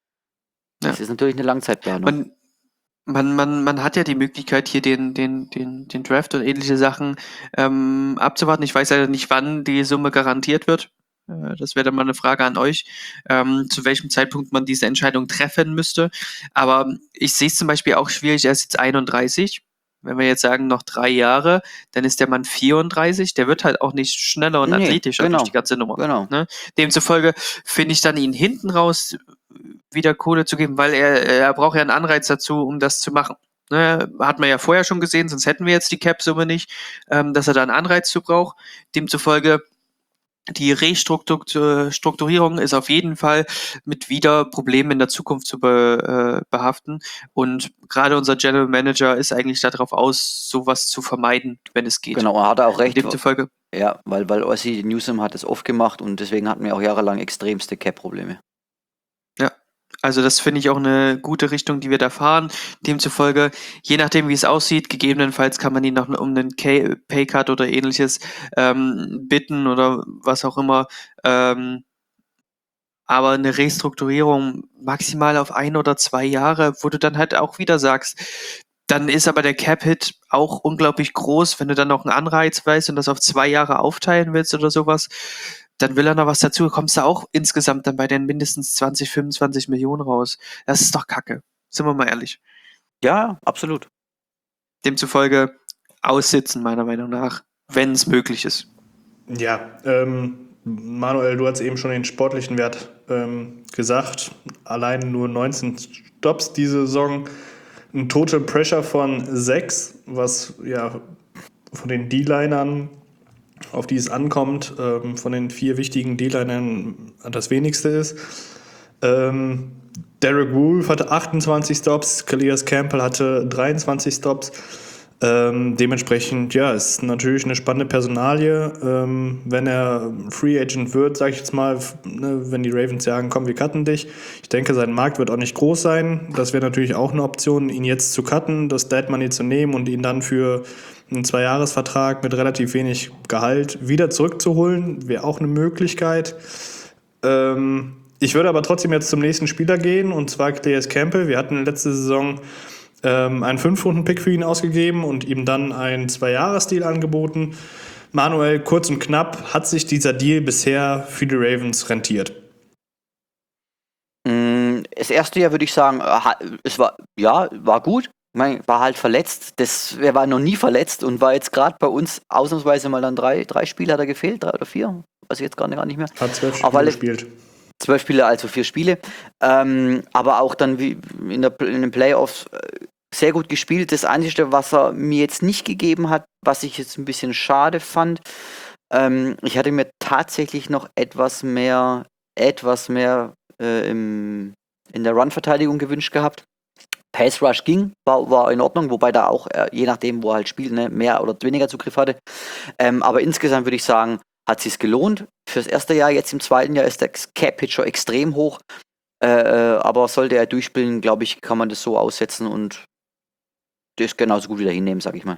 Ja. Das ist natürlich eine Langzeitplanung. Man Man, man, man hat ja die Möglichkeit, hier den, den, den, den Draft und ähnliche Sachen ähm, abzuwarten. Ich weiß ja nicht, wann die Summe garantiert wird. Äh, das wäre dann mal eine Frage an euch, ähm, zu welchem Zeitpunkt man diese Entscheidung treffen müsste. Aber ich sehe es zum Beispiel auch schwierig, er ist jetzt einunddreißig. Wenn wir jetzt sagen, noch drei Jahre, dann ist der Mann vierunddreißig. Der wird halt auch nicht schneller und Nee, athletischer genau, durch die ganze Nummer. genau. Ne? Demzufolge finde ich dann ihn hinten raus wieder Kohle zu geben, weil er, er braucht ja einen Anreiz dazu, um das zu machen. Ne, hat man ja vorher schon gesehen, sonst hätten wir jetzt die Cap-Summe nicht, ähm, dass er da einen Anreiz zu braucht. Demzufolge die Restrukturierung ist auf jeden Fall mit wieder Problemen in der Zukunft zu be, äh, behaften. Und gerade unser General Manager ist eigentlich darauf aus, sowas zu vermeiden, wenn es geht. Genau, er hat auch recht. Demzufolge Ja, weil, weil Ossie Newsome hat es oft gemacht und deswegen hatten wir auch jahrelang extremste Cap-Probleme. Ja, also das finde ich auch eine gute Richtung, die wir da fahren. Demzufolge, je nachdem, wie es aussieht, gegebenenfalls kann man ihn noch um einen K- Paycut oder ähnliches ähm, bitten oder was auch immer. Ähm, aber eine Restrukturierung maximal auf ein oder zwei Jahre, wo du dann halt auch wieder sagst, dann ist aber der Cap-Hit auch unglaublich groß, wenn du dann noch einen Anreiz weißt und das auf zwei Jahre aufteilen willst oder sowas, dann will er noch was dazu, kommst du auch insgesamt dann bei den mindestens zwanzig, fünfundzwanzig Millionen raus. Das ist doch Kacke. Sind wir mal ehrlich. Ja, absolut. Demzufolge aussitzen, meiner Meinung nach, wenn es möglich ist. Ja, ähm, Manuel, du hast eben schon den sportlichen Wert ähm, gesagt. Allein nur neunzehn Stops diese Saison. Ein Total Pressure von sechs, was ja von den D-Linern, auf die es ankommt, ähm, von den vier wichtigen D-Linern das wenigste ist. Ähm, Derek Wolfe hatte achtundzwanzig Stops, Calais Campbell hatte dreiundzwanzig Stops. Ähm, dementsprechend, ja, ist natürlich eine spannende Personalie. Ähm, wenn er Free Agent wird, sage ich jetzt mal, ne, wenn die Ravens sagen, komm, wir cutten dich. Ich denke, sein Markt wird auch nicht groß sein. Das wäre natürlich auch eine Option, ihn jetzt zu cutten, das Dead Money zu nehmen und ihn dann für einen Zweijahresvertrag mit relativ wenig Gehalt wieder zurückzuholen. Wäre auch eine Möglichkeit. Ähm, ich würde aber trotzdem jetzt zum nächsten Spieler gehen, und zwar Calais Campbell. Wir hatten letzte Saison ähm, einen Fünf-Runden-Pick für ihn ausgegeben und ihm dann einen Zwei-Jahres-Deal angeboten. Manuel, kurz und knapp, hat sich dieser Deal bisher für die Ravens rentiert? Das erste Jahr würde ich sagen, es war, ja, war gut. Ich meine, war halt verletzt. Das, er war noch nie verletzt und war jetzt gerade bei uns ausnahmsweise mal dann drei, drei Spiele hat er gefehlt, drei oder vier, weiß ich jetzt gar nicht, gar nicht mehr. Hat zwölf Spiele alle, gespielt. Zwölf Spiele, also vier Spiele. Ähm, aber auch dann wie in, der, in den Playoffs sehr gut gespielt. Das Einzige, was er mir jetzt nicht gegeben hat, was ich jetzt ein bisschen schade fand, ähm, ich hatte mir tatsächlich noch etwas mehr, etwas mehr äh, im, in der Run-Verteidigung gewünscht gehabt. Pass Rush ging, war, war in Ordnung, wobei da auch, äh, je nachdem, wo er halt spielt, ne, mehr oder weniger Zugriff hatte. Ähm, aber insgesamt würde ich sagen, hat es sich gelohnt. Fürs erste Jahr, jetzt im zweiten Jahr ist der Cap-Hit extrem hoch. Äh, aber sollte er durchspielen, glaube ich, kann man das so aussetzen und das genauso gut wieder hinnehmen, sag ich mal.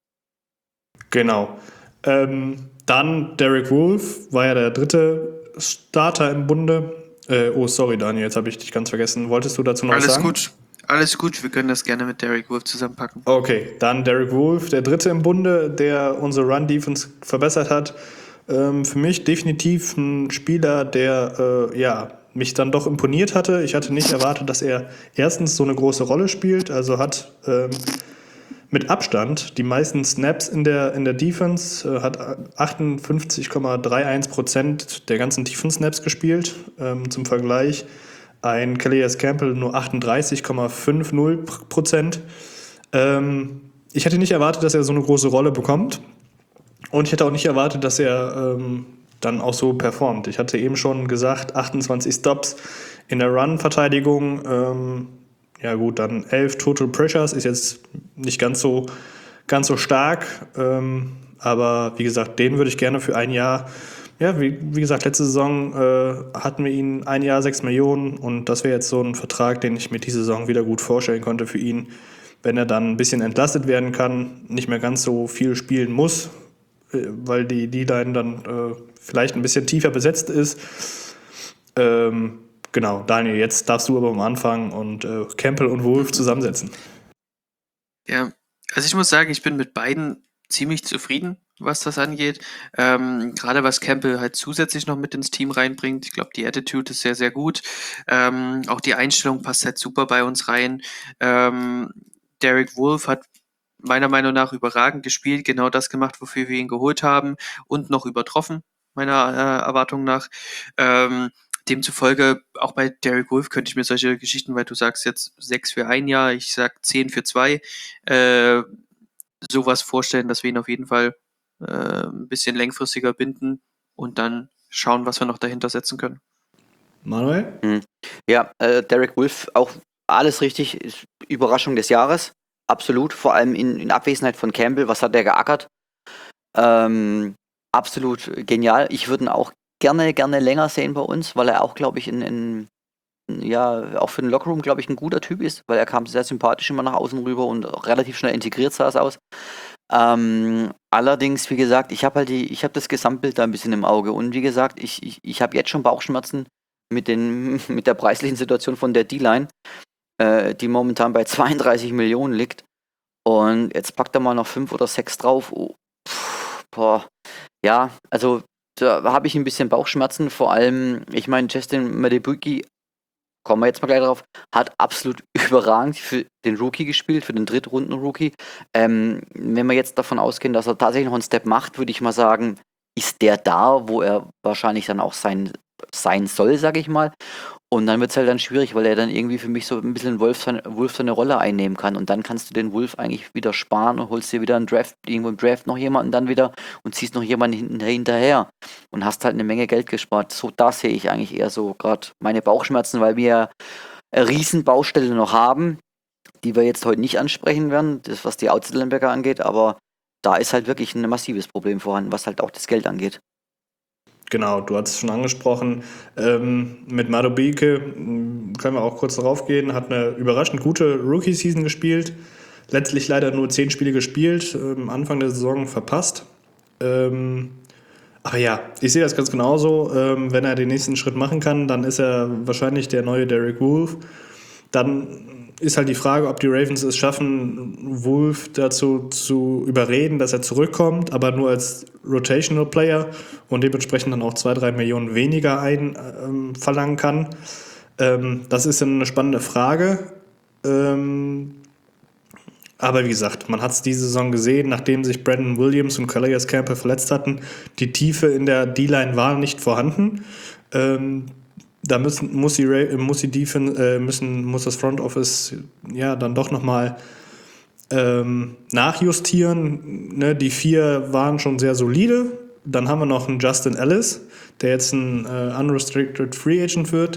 Genau. Ähm, dann Derek Wolfe war ja der dritte Starter im Bunde. Äh, oh, sorry, Daniel, jetzt habe ich dich ganz vergessen. Wolltest du dazu noch Alles was sagen? Alles gut. Alles gut, wir können das gerne mit Derek Wolfe zusammenpacken. Okay, dann Derek Wolfe, der dritte im Bunde, der unsere Run-Defense verbessert hat. Ähm, für mich definitiv ein Spieler, der äh, ja, mich dann doch imponiert hatte. Ich hatte nicht erwartet, dass er erstens so eine große Rolle spielt, also hat ähm, mit Abstand die meisten Snaps in der, in der Defense, äh, hat achtundfünfzig Komma einunddreißig Prozent der ganzen Defense-Snaps gespielt. Ähm, zum Vergleich ein Calais Campbell nur achtunddreißig Komma fünfzig Prozent. Ähm, ich hätte nicht erwartet, dass er so eine große Rolle bekommt. Und ich hätte auch nicht erwartet, dass er ähm, dann auch so performt. Ich hatte eben schon gesagt, achtundzwanzig Stops in der Run-Verteidigung. Ähm, ja gut, dann elf Total Pressures, ist jetzt nicht ganz so, ganz so stark. Ähm, aber wie gesagt, den würde ich gerne für ein Jahr, ja, wie, wie gesagt, letzte Saison äh, hatten wir ihn ein Jahr sechs Millionen und das wäre jetzt so ein Vertrag, den ich mir diese Saison wieder gut vorstellen konnte für ihn, wenn er dann ein bisschen entlastet werden kann, nicht mehr ganz so viel spielen muss, weil die D-Line dann äh, vielleicht ein bisschen tiefer besetzt ist. Ähm, genau, Daniel, jetzt darfst du aber am Anfang und äh, Campbell und Wolfe zusammensetzen. Ja, also ich muss sagen, ich bin mit beiden ziemlich zufrieden, was das angeht. Ähm, gerade was Campbell halt zusätzlich noch mit ins Team reinbringt. Ich glaube, die Attitude ist sehr, sehr gut. Ähm, auch die Einstellung passt halt super bei uns rein. Ähm, Derek Wolfe hat meiner Meinung nach überragend gespielt, genau das gemacht, wofür wir ihn geholt haben und noch übertroffen, meiner äh, Erwartung nach. Ähm, demzufolge, auch bei Derek Wolfe könnte ich mir solche Geschichten, weil du sagst jetzt sechs für ein Jahr, ich sag zehn für zwei, äh, sowas vorstellen, dass wir ihn auf jeden Fall äh, ein bisschen längfristiger binden und dann schauen, was wir noch dahinter setzen können. Manuel? Hm. Ja, äh, Derek Wolfe, auch alles richtig, ist Überraschung des Jahres. Absolut, vor allem in, in Abwesenheit von Campbell, was hat der geackert? Ähm, absolut genial. Ich würde ihn auch gerne, gerne länger sehen bei uns, weil er auch, glaube ich, in, in ja, auch für den Lockerroom, glaube ich, ein guter Typ ist, weil er kam sehr sympathisch immer nach außen rüber und relativ schnell integriert sah es aus. Ähm, allerdings, wie gesagt, ich habe halt die, ich habe das Gesamtbild da ein bisschen im Auge und wie gesagt, ich, ich, ich habe jetzt schon Bauchschmerzen mit den, mit der preislichen Situation von der D-Line, äh, die momentan bei zweiunddreißig Millionen liegt und jetzt packt er mal noch fünf oder sechs drauf. Oh, pff, boah, ja, also da habe ich ein bisschen Bauchschmerzen, vor allem, ich meine, Justin Madubuike, kommen wir jetzt mal gleich drauf, hat absolut überragend für den Rookie gespielt, für den Drittrunden-Rookie. Ähm, wenn wir jetzt davon ausgehen, dass er tatsächlich noch einen Step macht, würde ich mal sagen, ist der da, wo er wahrscheinlich dann auch sein, sein soll, sage ich mal. Und dann wird es halt dann schwierig, weil er dann irgendwie für mich so ein bisschen Wolf seine, Wolf seine Rolle einnehmen kann. Und dann kannst du den Wolf eigentlich wieder sparen und holst dir wieder einen Draft, irgendwo im Draft noch jemanden dann wieder und ziehst noch jemanden hinten- hinterher und hast halt eine Menge Geld gespart. So, da sehe ich eigentlich eher so gerade meine Bauchschmerzen, weil wir eine riesen Baustelle noch haben, die wir jetzt heute nicht ansprechen werden, das was die Outside Linebacker angeht, aber da ist halt wirklich ein massives Problem vorhanden, was halt auch das Geld angeht. Genau, du hast es schon angesprochen. Ähm, mit Madubuike m, können wir auch kurz darauf gehen. Hat eine überraschend gute Rookie-Season gespielt. Letztlich leider nur zehn Spiele gespielt, ähm, Anfang der Saison verpasst. Ähm, aber ja, ich sehe das ganz genauso. Ähm, wenn er den nächsten Schritt machen kann, dann ist er wahrscheinlich der neue Derek Wolfe. Dann ist halt die Frage, ob die Ravens es schaffen, Wolfe dazu zu überreden, dass er zurückkommt, aber nur als Rotational Player und dementsprechend dann auch zwei, drei Millionen weniger ein, ähm, verlangen kann. Ähm, das ist dann eine spannende Frage. Ähm, aber wie gesagt, man hat es diese Saison gesehen, nachdem sich Brandon Williams und Calais Campbell verletzt hatten, die Tiefe in der D-Line war nicht vorhanden. Ähm, Da müssen, muss die, Ra- muss die Defense, äh, müssen, muss das Front Office ja dann doch nochmal ähm, nachjustieren. Ne? Die vier waren schon sehr solide. Dann haben wir noch einen Justin Ellis, der jetzt ein äh, Unrestricted Free Agent wird.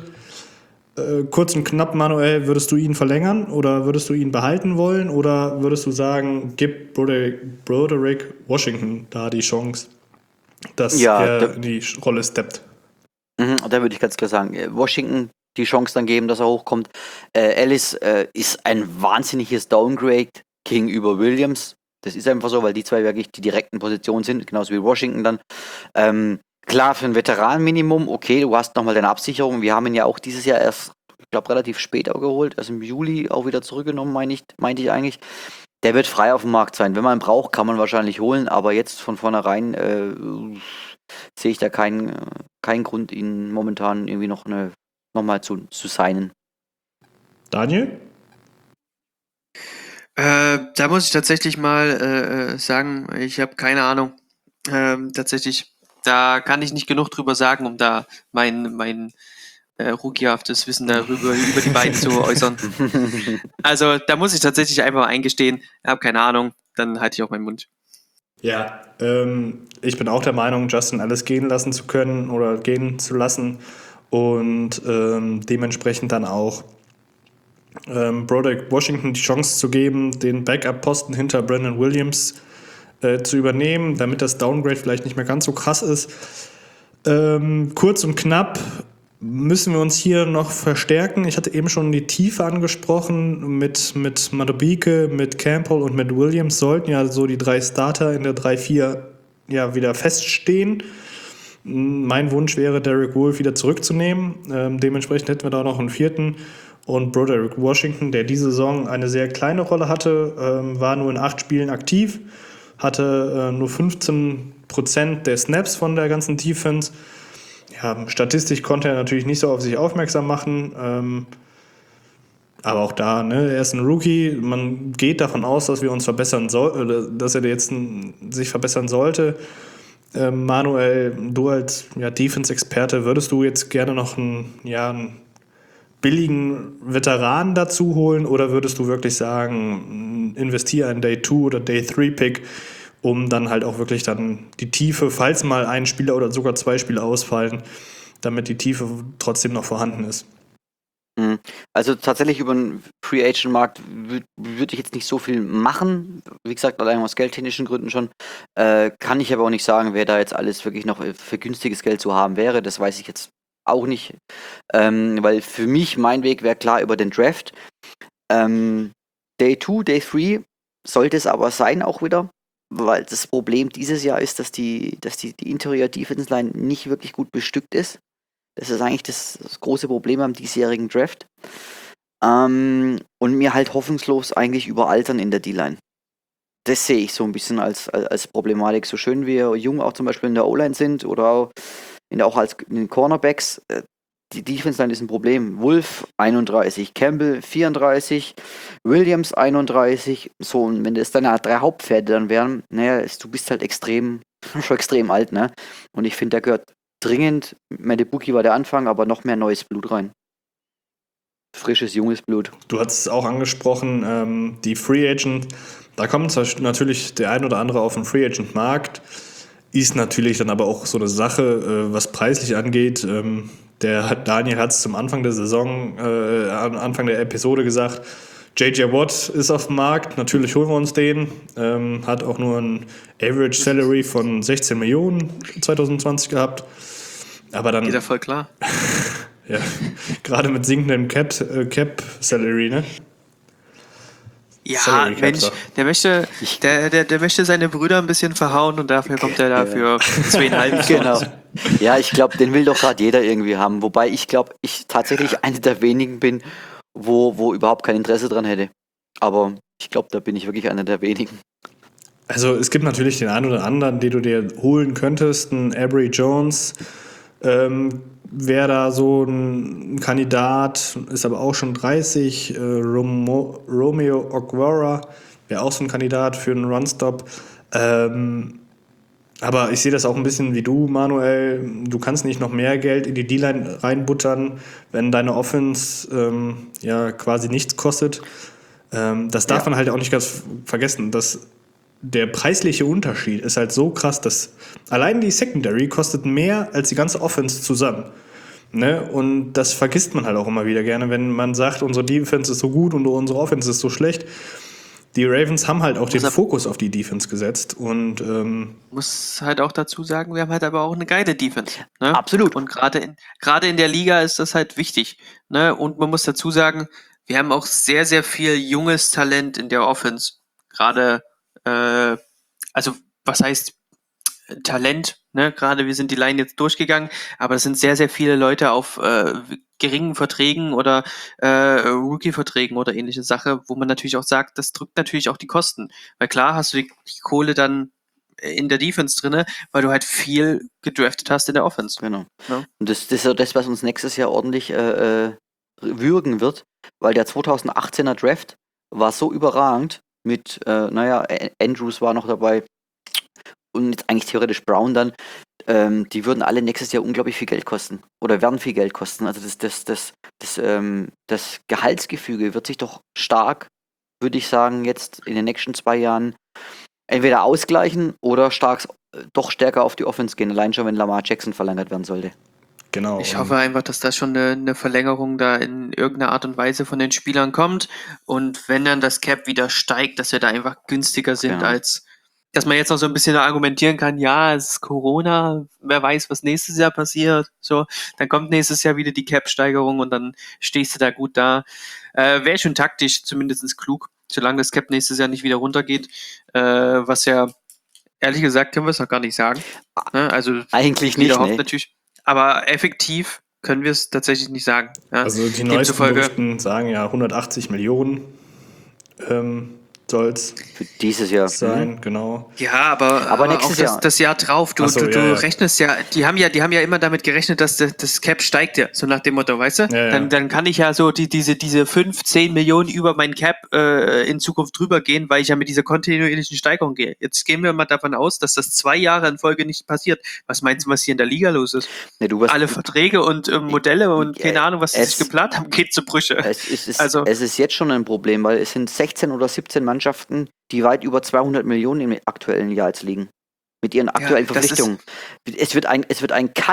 Äh, kurz und knapp, Manuel, würdest du ihn verlängern oder würdest du ihn behalten wollen oder würdest du sagen, gib Broderick, Broderick Washington da die Chance, dass Ja, er da, in die Rolle steppt? mhm, da würde ich ganz klar sagen, äh, Washington die Chance dann geben, dass er hochkommt. Äh, Ellis äh, ist ein wahnsinniges Downgrade gegenüber Williams. Das ist einfach so, weil die zwei wirklich die direkten Positionen sind, genauso wie Washington dann. Ähm, klar, für ein Veteranenminimum, okay, du hast nochmal deine Absicherung. Wir haben ihn ja auch dieses Jahr erst, ich glaube, relativ spät auch geholt, also im Juli auch wieder zurückgenommen, meine ich, meinte ich eigentlich. Der wird frei auf dem Markt sein. Wenn man ihn braucht, kann man wahrscheinlich holen, aber jetzt von vornherein äh, sehe ich da keinen, äh, keinen Grund, ihn momentan irgendwie noch eine, nochmal zu, zu signen. Daniel? Äh, da muss ich tatsächlich mal äh, äh, sagen, ich habe keine Ahnung. Ähm, tatsächlich, da kann ich nicht genug drüber sagen, um da mein, mein äh, rookiehaftes Wissen darüber über die beiden zu äußern. Also da muss ich tatsächlich einfach eingestehen, ich habe keine Ahnung, dann halte ich auch meinen Mund. Ja, ähm, ich bin auch der Meinung, Justin alles gehen lassen zu können oder gehen zu lassen und ähm, dementsprechend dann auch ähm, Broderick Washington die Chance zu geben, den Backup-Posten hinter Brandon Williams äh, zu übernehmen, damit das Downgrade vielleicht nicht mehr ganz so krass ist. Ähm, kurz und knapp müssen wir uns hier noch verstärken. Ich hatte eben schon die Tiefe angesprochen. Mit, mit Madubuike, mit Campbell und mit Williams sollten ja so die drei Starter in der drei vier ja wieder feststehen. Mein Wunsch wäre, Derek Wolfe wieder zurückzunehmen. Ähm, dementsprechend hätten wir da noch einen vierten. Und Broderick Washington, der diese Saison eine sehr kleine Rolle hatte, ähm, war nur in acht Spielen aktiv, hatte äh, nur fünfzehn Prozent der Snaps von der ganzen Defense. Ja, statistisch konnte er natürlich nicht so auf sich aufmerksam machen. Ähm, aber auch da, ne, er ist ein Rookie. Man geht davon aus, dass wir uns verbessern sollten, dass er jetzt n- sich verbessern sollte. Ähm, Manuel, du als ja, Defense-Experte, würdest du jetzt gerne noch einen, ja, einen billigen Veteranen dazu holen oder würdest du wirklich sagen, investiere einen Day zwei oder Day drei Pick, um dann halt auch wirklich dann die Tiefe, falls mal ein Spieler oder sogar zwei Spieler ausfallen, damit die Tiefe trotzdem noch vorhanden ist? Mhm. Also tatsächlich über den Free Agent Markt würde würd ich jetzt nicht so viel machen. Wie gesagt, allein aus geldtechnischen Gründen schon. Äh, kann ich aber auch nicht sagen, wer da jetzt alles wirklich noch äh, für günstiges Geld zu haben wäre. Das weiß ich jetzt auch nicht. Ähm, weil für mich, mein Weg wäre klar über den Draft. Ähm, Day zwei, Day drei sollte es aber sein auch wieder. Weil das Problem dieses Jahr ist, dass die, dass die, die Interior Defense Line nicht wirklich gut bestückt ist. Das ist eigentlich das, das große Problem am diesjährigen Draft. Ähm, und mir halt hoffnungslos eigentlich überaltern in der D-Line. Das sehe ich so ein bisschen als, als, als Problematik. So schön wir jung auch zum Beispiel in der O-Line sind oder auch, in der, auch als in den Cornerbacks, äh, die Defense-Line ist ein Problem. Wolf einunddreißig, Campbell vierunddreißig, Williams einunddreißig. So, und wenn das dann drei Hauptpferde dann wären, naja, ist, du bist halt extrem, schon extrem alt, ne? Und ich finde, da gehört dringend, Madubuike war der Anfang, aber noch mehr neues Blut rein. Frisches, junges Blut. Du hast es auch angesprochen, ähm, die Free Agent, da kommt zwar natürlich der ein oder andere auf den Free Agent Markt, ist natürlich dann aber auch so eine Sache, äh, was preislich angeht. Ähm, der Daniel hat es zum Anfang der Saison, äh, am Anfang der Episode gesagt, J J Watt ist auf dem Markt, natürlich holen wir uns den, ähm, hat auch nur ein Average Salary von sechzehn Millionen zwanzig zwanzig gehabt. Aber dann, Geht ja voll klar. ja, gerade mit sinkendem Cap, äh, Cap Salary, ne? Ja, Salary Cap, Mensch, so. der möchte, der, der, der möchte seine Brüder ein bisschen verhauen und dafür kommt er dafür zweieinhalb. Genau. Ja, ich glaube, den will doch gerade jeder irgendwie haben. Wobei ich glaube, ich tatsächlich einer der wenigen bin, wo, wo überhaupt kein Interesse dran hätte. Aber ich glaube, da bin ich wirklich einer der wenigen. Also es gibt natürlich den einen oder anderen, den du dir holen könntest. Ein Avery Jones ähm, wäre da so ein Kandidat, ist aber auch schon dreißig. Äh, Romo, Romeo Okwara wäre auch so ein Kandidat für einen Runstop. Ähm, aber ich sehe das auch ein bisschen wie du, Manuel. Du kannst nicht noch mehr Geld in die D-Line reinbuttern, wenn deine Offense ähm, ja quasi nichts kostet. Ähm, das darf Ja. man halt auch nicht ganz vergessen, dass der preisliche Unterschied ist halt so krass, dass allein die Secondary kostet mehr als die ganze Offense zusammen. Ne? Und das vergisst man halt auch immer wieder gerne, wenn man sagt, unsere Defense ist so gut und unsere Offense ist so schlecht. Die Ravens haben halt auch den Fokus auf die Defense gesetzt und ähm, Muss halt auch dazu sagen, wir haben halt aber auch eine geile Defense. Ne? Absolut. Und gerade in, gerade in der Liga ist das halt wichtig. Ne? Und man muss dazu sagen, wir haben auch sehr, sehr viel junges Talent in der Offense. Gerade, äh, also was heißt Talent, ne? Gerade wir sind die Line jetzt durchgegangen, aber es sind sehr, sehr viele Leute auf äh, geringen Verträgen oder äh, Rookie-Verträgen oder ähnliche Sache, wo man natürlich auch sagt, das drückt natürlich auch die Kosten. Weil klar hast du die, die Kohle dann in der Defense drinne, weil du halt viel gedraftet hast in der Offense. Genau. Ja. Und das, das ist ja das, was uns nächstes Jahr ordentlich äh, äh, würgen wird, weil der zweitausendachtzehner Draft war so überragend mit, äh, naja, Andrews war noch dabei und jetzt eigentlich theoretisch Brown dann. Ähm, die würden alle nächstes Jahr unglaublich viel Geld kosten oder werden viel Geld kosten. Also das, das, das, das, ähm, das Gehaltsgefüge wird sich doch stark, würde ich sagen, jetzt in den nächsten zwei Jahren entweder ausgleichen oder stark, doch stärker auf die Offense gehen, allein schon, wenn Lamar Jackson verlängert werden sollte. genau. Ich hoffe einfach, dass da schon eine, eine Verlängerung da in irgendeiner Art und Weise von den Spielern kommt und wenn dann das Cap wieder steigt, dass wir da einfach günstiger sind Genau. als, dass man jetzt noch so ein bisschen argumentieren kann, ja, es ist Corona, wer weiß, was nächstes Jahr passiert, so, dann kommt nächstes Jahr wieder die Cap-Steigerung und dann stehst du da gut da. Äh, Wäre schon taktisch, zumindest klug, solange das Cap nächstes Jahr nicht wieder runtergeht, äh, was ja, ehrlich gesagt, können wir es noch gar nicht sagen. Ne? Also, Eigentlich jeder nicht, hofft nee. natürlich, aber effektiv können wir es tatsächlich nicht sagen. Ja? Also die neuesten Demzufolge, Berichten sagen ja hundertachtzig Millionen ähm, soll es Für dieses Jahr. sein, genau. ja, aber, Aber aber nächstes auch das, Jahr. das Jahr drauf, du, Ach so, du, du ja, ja. rechnest ja, die haben ja, die haben ja immer damit gerechnet, dass das, das Cap steigt ja, so nach dem Motto, weißt du? Ja, ja. Dann, dann kann ich ja so die, diese, diese fünf, zehn Millionen über mein Cap äh, in Zukunft drüber gehen, weil ich ja mit dieser kontinuierlichen Steigerung gehe. Jetzt gehen wir mal davon aus, dass das zwei Jahre in Folge nicht passiert. Was meinst du, was hier in der Liga los ist? Nee, du, was, Alle Verträge und äh, Modelle und keine Ahnung, was sie es- sich geplant haben, geht zu Brüche. es, es, ist, Also- es ist jetzt schon ein Problem, weil es sind sechzehn oder siebzehn Mannschaften, die weit über zweihundert Millionen im aktuellen Jahr jetzt liegen. Mit ihren aktuellen das ist- Verpflichtungen. Es wird ein, es wird ein Cut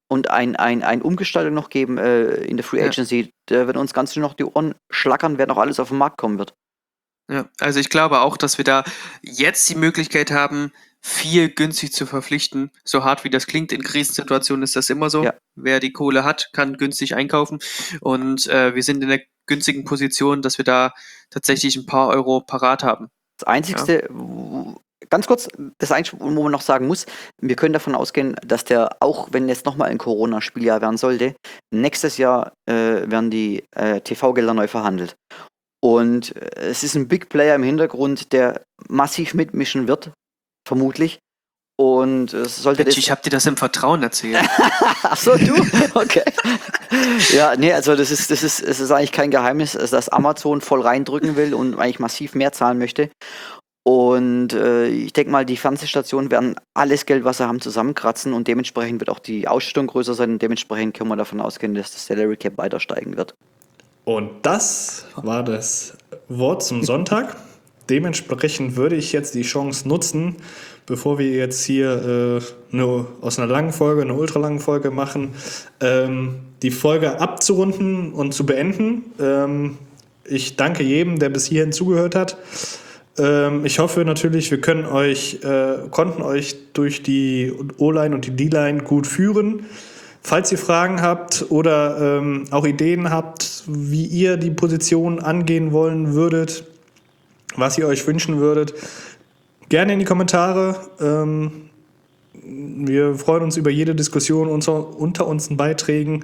und ein, ein, ein Umgestaltung noch geben äh, in der Free Ja. Agency. Da werden uns ganz schön noch die Ohren schlackern, wer noch alles auf den Markt kommen wird. Ja, also ich glaube auch, dass wir da jetzt die Möglichkeit haben, viel günstig zu verpflichten. So hart wie das klingt, in Krisensituationen ist das immer so. Ja. Wer die Kohle hat, kann günstig einkaufen. Und äh, wir sind in der günstigen Position, dass wir da tatsächlich ein paar Euro parat haben. Das Einzigste, w- ganz kurz, das Einzige, wo man noch sagen muss, wir können davon ausgehen, dass der, auch wenn jetzt nochmal ein Corona-Spieljahr werden sollte, nächstes Jahr äh, werden die äh, T V-Gelder neu verhandelt. Und äh, es ist ein Big Player im Hintergrund, der massiv mitmischen wird, vermutlich. Und es sollte Mensch, das. ich habe dir das im Vertrauen erzählt. Ach so, du? Okay. Ja, nee, also das ist, das ist, es ist eigentlich kein Geheimnis, dass Amazon voll reindrücken will und eigentlich massiv mehr zahlen möchte. Und äh, ich denke mal, die Fernsehstationen werden alles Geld, was sie haben, zusammenkratzen und dementsprechend wird auch die Ausstattung größer sein und dementsprechend können wir davon ausgehen, dass das Salary Cap weiter steigen wird. Und das war das Wort zum Sonntag. Dementsprechend würde ich jetzt die Chance nutzen, bevor wir jetzt hier äh, eine, aus einer langen Folge eine ultralange Folge machen, ähm, die Folge abzurunden und zu beenden. Ähm, ich danke jedem, der bis hierhin zugehört hat. Ähm, ich hoffe natürlich, wir können euch, äh, konnten euch durch die O-Line und die D-Line gut führen. Falls ihr Fragen habt oder ähm, auch Ideen habt, wie ihr die Position angehen wollen würdet, was ihr euch wünschen würdet, gerne in die Kommentare. Ähm, wir freuen uns über jede Diskussion unter, unter unseren Beiträgen.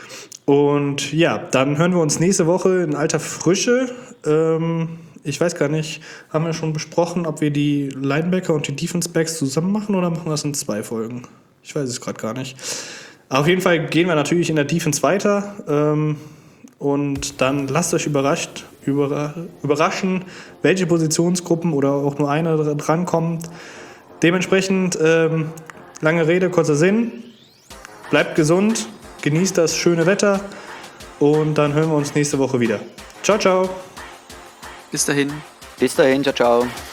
Und ja, dann hören wir uns nächste Woche in alter Frische. Ähm, ich weiß gar nicht, haben wir schon besprochen, ob wir die Linebacker und die Defense Backs zusammen machen oder machen wir das in zwei Folgen? Ich weiß es gerade gar nicht. Auf jeden Fall gehen wir natürlich in der Defense weiter. Ähm, und dann lasst euch überrascht, überra- überraschen, welche Positionsgruppen oder auch nur eine dr- drankommt. Dementsprechend, ähm, lange Rede, kurzer Sinn. Bleibt gesund, genießt das schöne Wetter und dann hören wir uns nächste Woche wieder. Ciao, ciao. Bis dahin. Bis dahin, ciao, ciao.